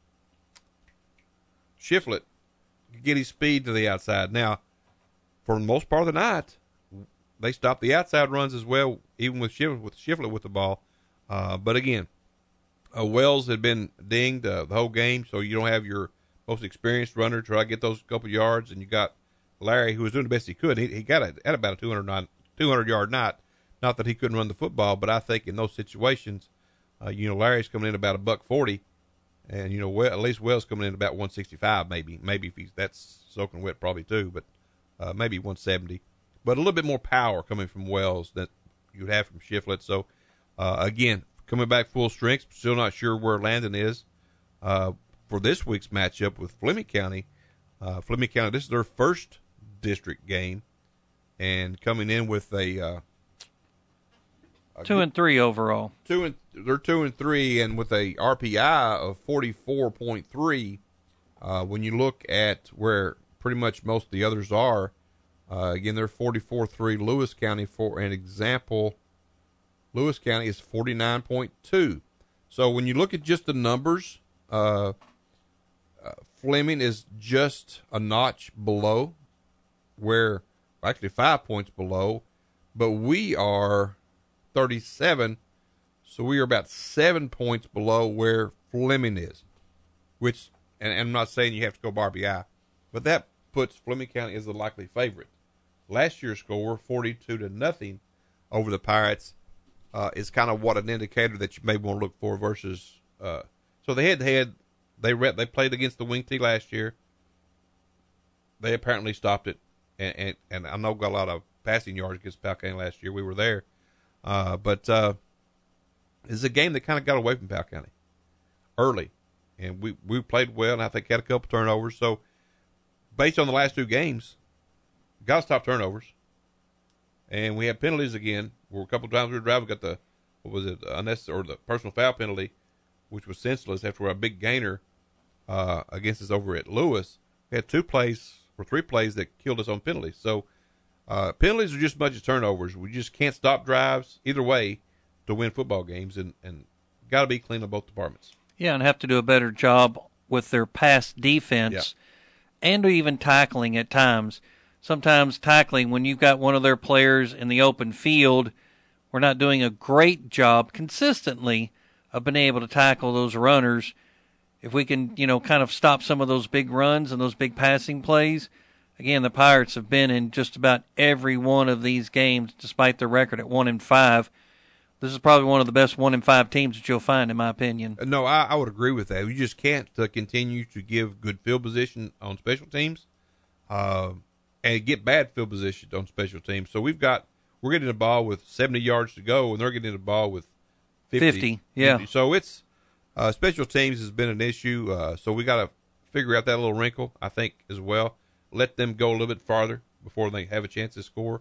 Shiflett could get his speed to the outside. Now, for the most part of the night, they stopped the outside runs as well, even with Shiflett with, Shiflett with the ball. Uh, but again, uh, Wells had been dinged uh, the whole game, so you don't have your most experienced runner try to get those couple yards, and you got Larry, who was doing the best he could. He, he got a, at about a two hundred yard night. Not that he couldn't run the football, but I think in those situations, uh, you know, Larry's coming in about a buck forty, and you know, well, at least Wells coming in about one sixty-five, maybe, maybe if he's that's soaking wet, probably too, but uh, maybe one seventy. But a little bit more power coming from Wells that you'd have from Shiflett. So uh, again, coming back full strength, still not sure where Landon is uh, for this week's matchup with Fleming County. Uh, Fleming County, this is their first district game, and coming in with a, uh, a two and three overall. Two and they're two and three, and with a R P I of forty-four point three. Uh, when you look at where pretty much most of the others are, uh, again they're forty-four three. Lewis County, for an example, Lewis County is forty-nine point two. So when you look at just the numbers, uh, uh, Fleming is just a notch below, where actually five points below, but we are thirty-seven, so we are about seven points below where Fleming is, which, and, and I'm not saying you have to go by R P I, but that puts Fleming County as the likely favorite. Last year's score, forty-two to nothing over the Pirates, uh, is kind of what an indicator that you may want to look for versus, uh, so the head-to-head, they re- they played against the Wing T last year. They apparently stopped it. And, and, and I know got a lot of passing yards against Powell County last year. We were there. Uh, but uh, this is a game that kind of got away from Powell County early. And we, we played well, and I think had a couple turnovers. So, based on the last two games, got to stop turnovers. And we had penalties again. Where a couple of times we were driving, got the, what was it, unnecessary, or the personal foul penalty, which was senseless after a big gainer uh, against us over at Lewis. We had two plays. Or three plays that killed us on penalties. So uh, penalties are just as much as turnovers. We just can't stop drives either way to win football games, and, and got to be clean on both departments. Yeah, and have to do a better job with their pass defense yeah. and even tackling at times. Sometimes tackling, when you've got one of their players in the open field, we're not doing a great job consistently of being able to tackle those runners. If we can, you know, kind of stop some of those big runs and those big passing plays, again, the Pirates have been in just about every one of these games, despite their record at one and five. This is probably one of the best one and five teams that you'll find, in my opinion. No, I, I would agree with that. You just can't uh, continue to give good field position on special teams, uh, and get bad field position on special teams. So we've got we're getting the ball with seventy yards to go, and they're getting the ball with fifty. fifty, yeah. fifty. So it's. Uh, special teams has been an issue, uh, so we got to figure out that little wrinkle, I think, as well. Let them go a little bit farther before they have a chance to score.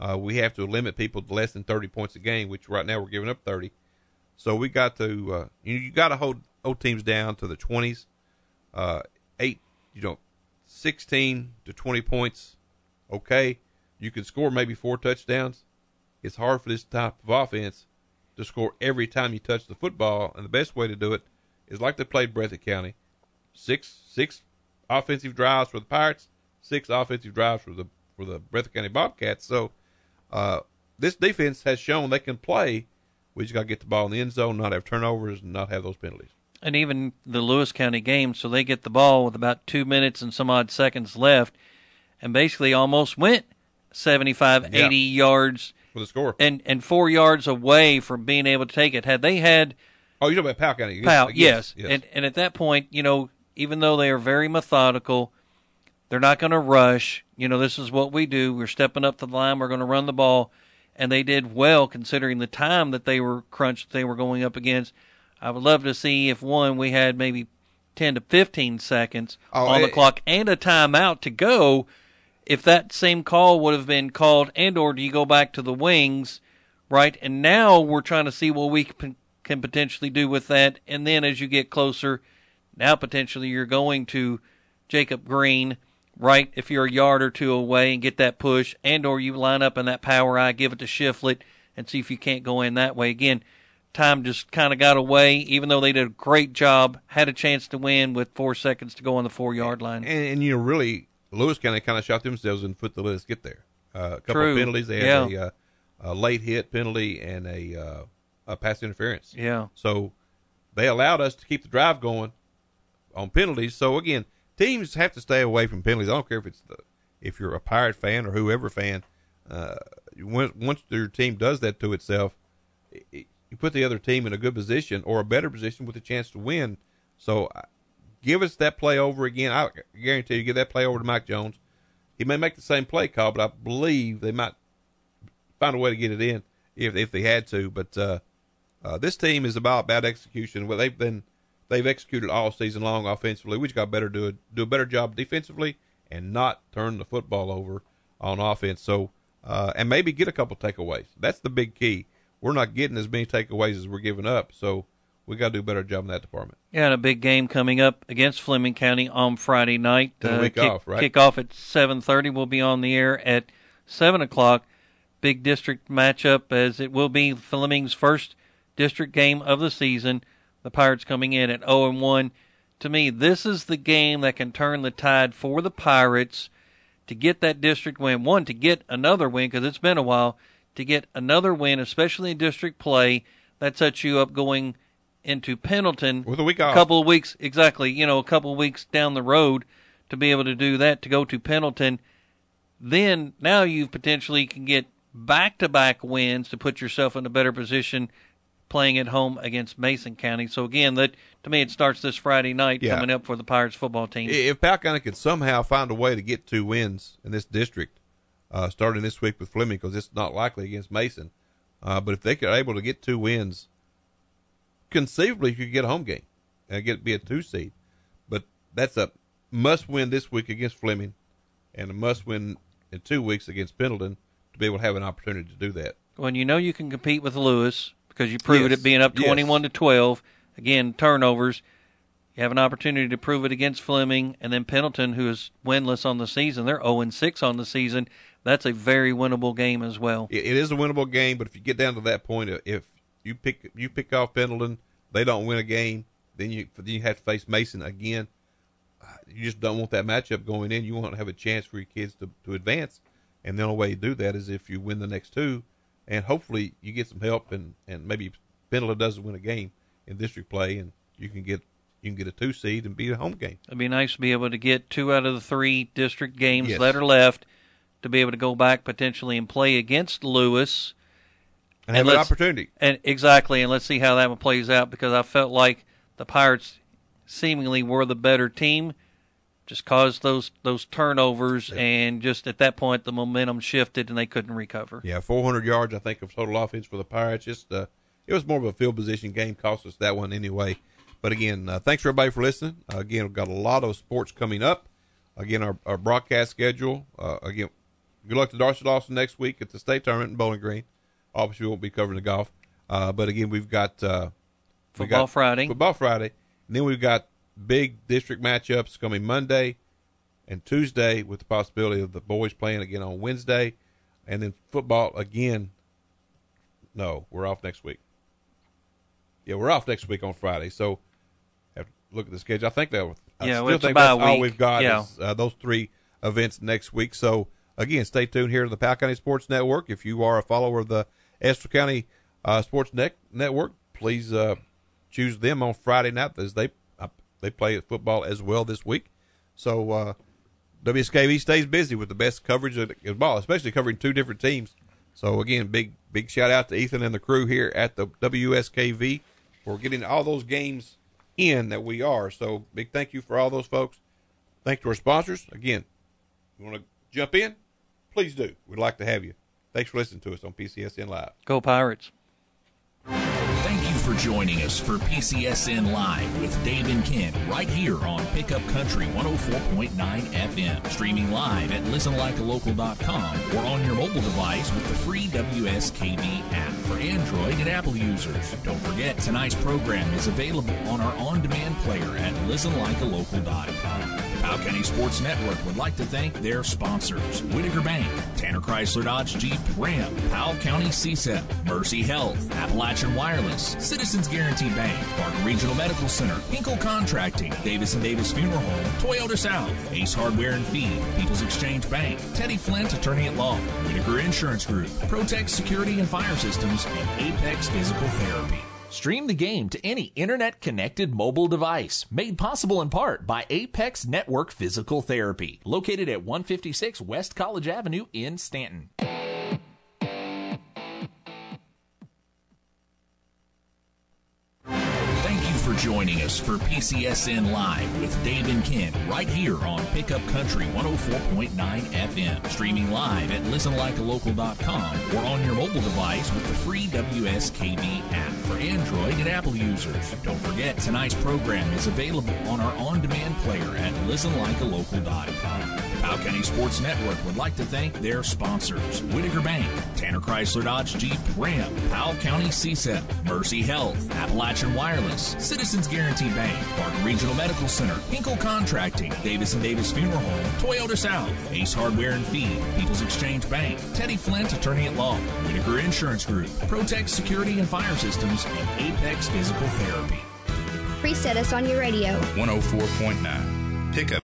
Uh, we have to limit people to less than thirty points a game, which right now we're giving up thirty. So we got to uh, you, you got to hold hold teams down to the twenties, uh, eight, you know, sixteen to twenty points. Okay, you can score maybe four touchdowns. It's hard for this type of offense to score every time you touch the football, and the best way to do it is like they played Breathitt County, six six offensive drives for the Pirates, six offensive drives for the for the Breathitt County Bobcats. So uh, this defense has shown they can play. We just got to get the ball in the end zone, not have turnovers, and not have those penalties. And even the Lewis County game, so they get the ball with about two minutes and some odd seconds left, and basically almost went seventy-five, yeah. eighty yards for the score, and and four yards away from being able to take it. Had they had, oh, you're talking about Powell County? Powell, yes, yes. yes. And and at that point, you know, even though they are very methodical, they're not going to rush. You know, this is what we do. We're stepping up to the line. We're going to run the ball. And they did well considering the time that they were crunched, they were going up against. I would love to see if, one, we had maybe ten to fifteen seconds oh, on it, the clock and a timeout to go. If that same call would have been called, and or do you go back to the wings, right? And now we're trying to see what we can, can potentially do with that. And then as you get closer, now potentially you're going to Jacob Green, right, if you're a yard or two away and get that push, and or you line up in that power eye, give it to Shiflett, and see if you can't go in that way. Again, time just kind of got away, even though they did a great job, had a chance to win with four seconds to go on the four-yard line. And, and you know, really, Lewis County kind of shot themselves in the foot to let us get there. Uh, a couple True. of penalties. They had yeah. a, uh, a late hit penalty and a, uh, a pass interference. Yeah. So they allowed us to keep the drive going on penalties. So, again, teams have to stay away from penalties. I don't care if it's the if you're a Pirate fan or whoever fan. Uh, when, once your team does that to itself, it, you put the other team in a good position or a better position with a chance to win. So uh, give us that play over again. I guarantee you, give that play over to Mike Jones. He may make the same play call, but I believe they might find a way to get it in if if they had to. But uh, uh, this team is about bad execution. Well, they've been they've executed all season long offensively. We just got better do a, do a better job defensively and not turn the football over on offense. So uh, and maybe get a couple takeaways. That's the big key. We're not getting as many takeaways as we're giving up. So we got to do a better job in that department. Yeah, and a big game coming up against Fleming County on Friday night. Uh, week kick, off, right? Kick off at seven thirty. We'll be on the air at seven o'clock. Big district matchup, as it will be Fleming's first district game of the season. The Pirates coming in at oh and one. To me, this is the game that can turn the tide for the Pirates to get that district win. One, to get another win, because it's been a while, to get another win, especially in district play. That sets you up going into Pendleton with a week off. A couple of weeks, exactly, you know, a couple of weeks down the road to be able to do that, to go to Pendleton. Then now you potentially can get back-to-back wins to put yourself in a better position playing at home against Mason County. So, again, that to me, it starts this Friday night yeah. coming up for the Pirates football team. If Powell County could somehow find a way to get two wins in this district, uh, starting this week with Fleming, because it's not likely against Mason, uh, but if they are able to get two wins, conceivably you could get a home game and get be a two seed. But that's a must win this week against Fleming and a must win in two weeks against Pendleton to be able to have an opportunity to do that. When you know you can compete with Lewis, because you proved yes. it being up twenty-one yes. to twelve. Again, turnovers. You have an opportunity to prove it against Fleming, and then Pendleton, who is winless on the season. They're oh and six on the season. That's a very winnable game as well. It, it is a winnable game, but if you get down to that point, if you pick you pick off Pendleton, they don't win a game, then you then you have to face Mason again. You just don't want that matchup going in. You want to have a chance for your kids to, to advance, and the only way you do that is if you win the next two, and hopefully you get some help, and, and maybe Pendleton doesn't win a game in district play, and you can get you can get a two seed and beat a home game. It'd be nice to be able to get two out of the three district games yes. that are left to be able to go back potentially and play against Lewis. And, and have an opportunity. And exactly, and let's see how that one plays out, because I felt like the Pirates seemingly were the better team, just caused those those turnovers, yeah. and just at that point the momentum shifted and they couldn't recover. Yeah, four hundred yards, I think, of total offense for the Pirates. Just uh, it was more of a field position game, cost us that one anyway. But again, uh, thanks for everybody for listening. Uh, again, we've got a lot of sports coming up. Again, our, our broadcast schedule, uh, again, good luck to Darcy Lawson next week at the state tournament in Bowling Green. Obviously, we won't be covering the golf. Uh, but, again, we've got uh, – Football Friday. Football Friday. And then we've got big district matchups coming Monday and Tuesday with the possibility of the boys playing again on Wednesday. And then football again. No, we're off next week. Yeah, we're off next week on Friday. So have to look at the schedule. I think that I yeah, still well, it's think about that's a all week. we've got Yeah. is uh, those three events next week. So, again, stay tuned here to the Powell County Sports Network. If you are a follower of the Estill County uh, Sports Net- Network, please uh, choose them on Friday night as they uh, they play football as well this week. So uh, W S K V stays busy with the best coverage of the ball, especially covering two different teams. So, again, big big shout out to Ethan and the crew here at the W S K V for getting all those games in that we are. So, big thank you for all those folks. Thanks to our sponsors. Again, you want to jump in? Please do. We'd like to have you. Thanks for listening to us on P C S N Live. Go Pirates. Thank you for joining us for P C S N Live with Dave and Ken right here on Pickup Country one oh four point nine F M. Streaming live at listen like a local dot com or on your mobile device with the free W S K V app for Android and Apple users. Don't forget, tonight's program is available on our on-demand player at listen like a local dot com. The Powell County Sports Network would like to thank their sponsors: Whitaker Bank, Tanner Chrysler Dodge Jeep Ram, Powell County C S E P, Mercy Health, Appalachian Wireless, Citizens Guarantee Bank, Park Regional Medical Center, Hinkle Contracting, Davis and Davis Funeral Home, Toyota South, Ace Hardware and Feed, People's Exchange Bank, Teddy Flint Attorney at Law, Whitaker Insurance Group, Protect Security and Fire Systems, and Apex Physical Therapy. Stream the game to any internet-connected mobile device. Made possible in part by Apex Network Physical Therapy. Located at one fifty-six West College Avenue in Stanton. Thank you for joining us for P C S N Live with Dave and Ken right here on Pickup Country one oh four point nine F M. Streaming live at listen like a local dot com or on your mobile device with the free W S K V app for Android and Apple users. Don't forget, tonight's program is available on our on-demand player at listen like a local dot com. The Powell County Sports Network would like to thank their sponsors: Whitaker Bank, Tanner Chrysler Dodge Jeep Ram, Powell County C S E P, Mercy Health, Appalachian Wireless, Citizens Guarantee Bank, Park Regional Medical Center, Hinkle Contracting, Davis and Davis Funeral Home, Toyota South, Ace Hardware and Feed, People's Exchange Bank, Teddy Flint Attorney at Law, Whitaker Insurance Group, Protect Security and Fire Systems, and Apex Physical Therapy. Reset us on your radio. one oh four point nine. Pickup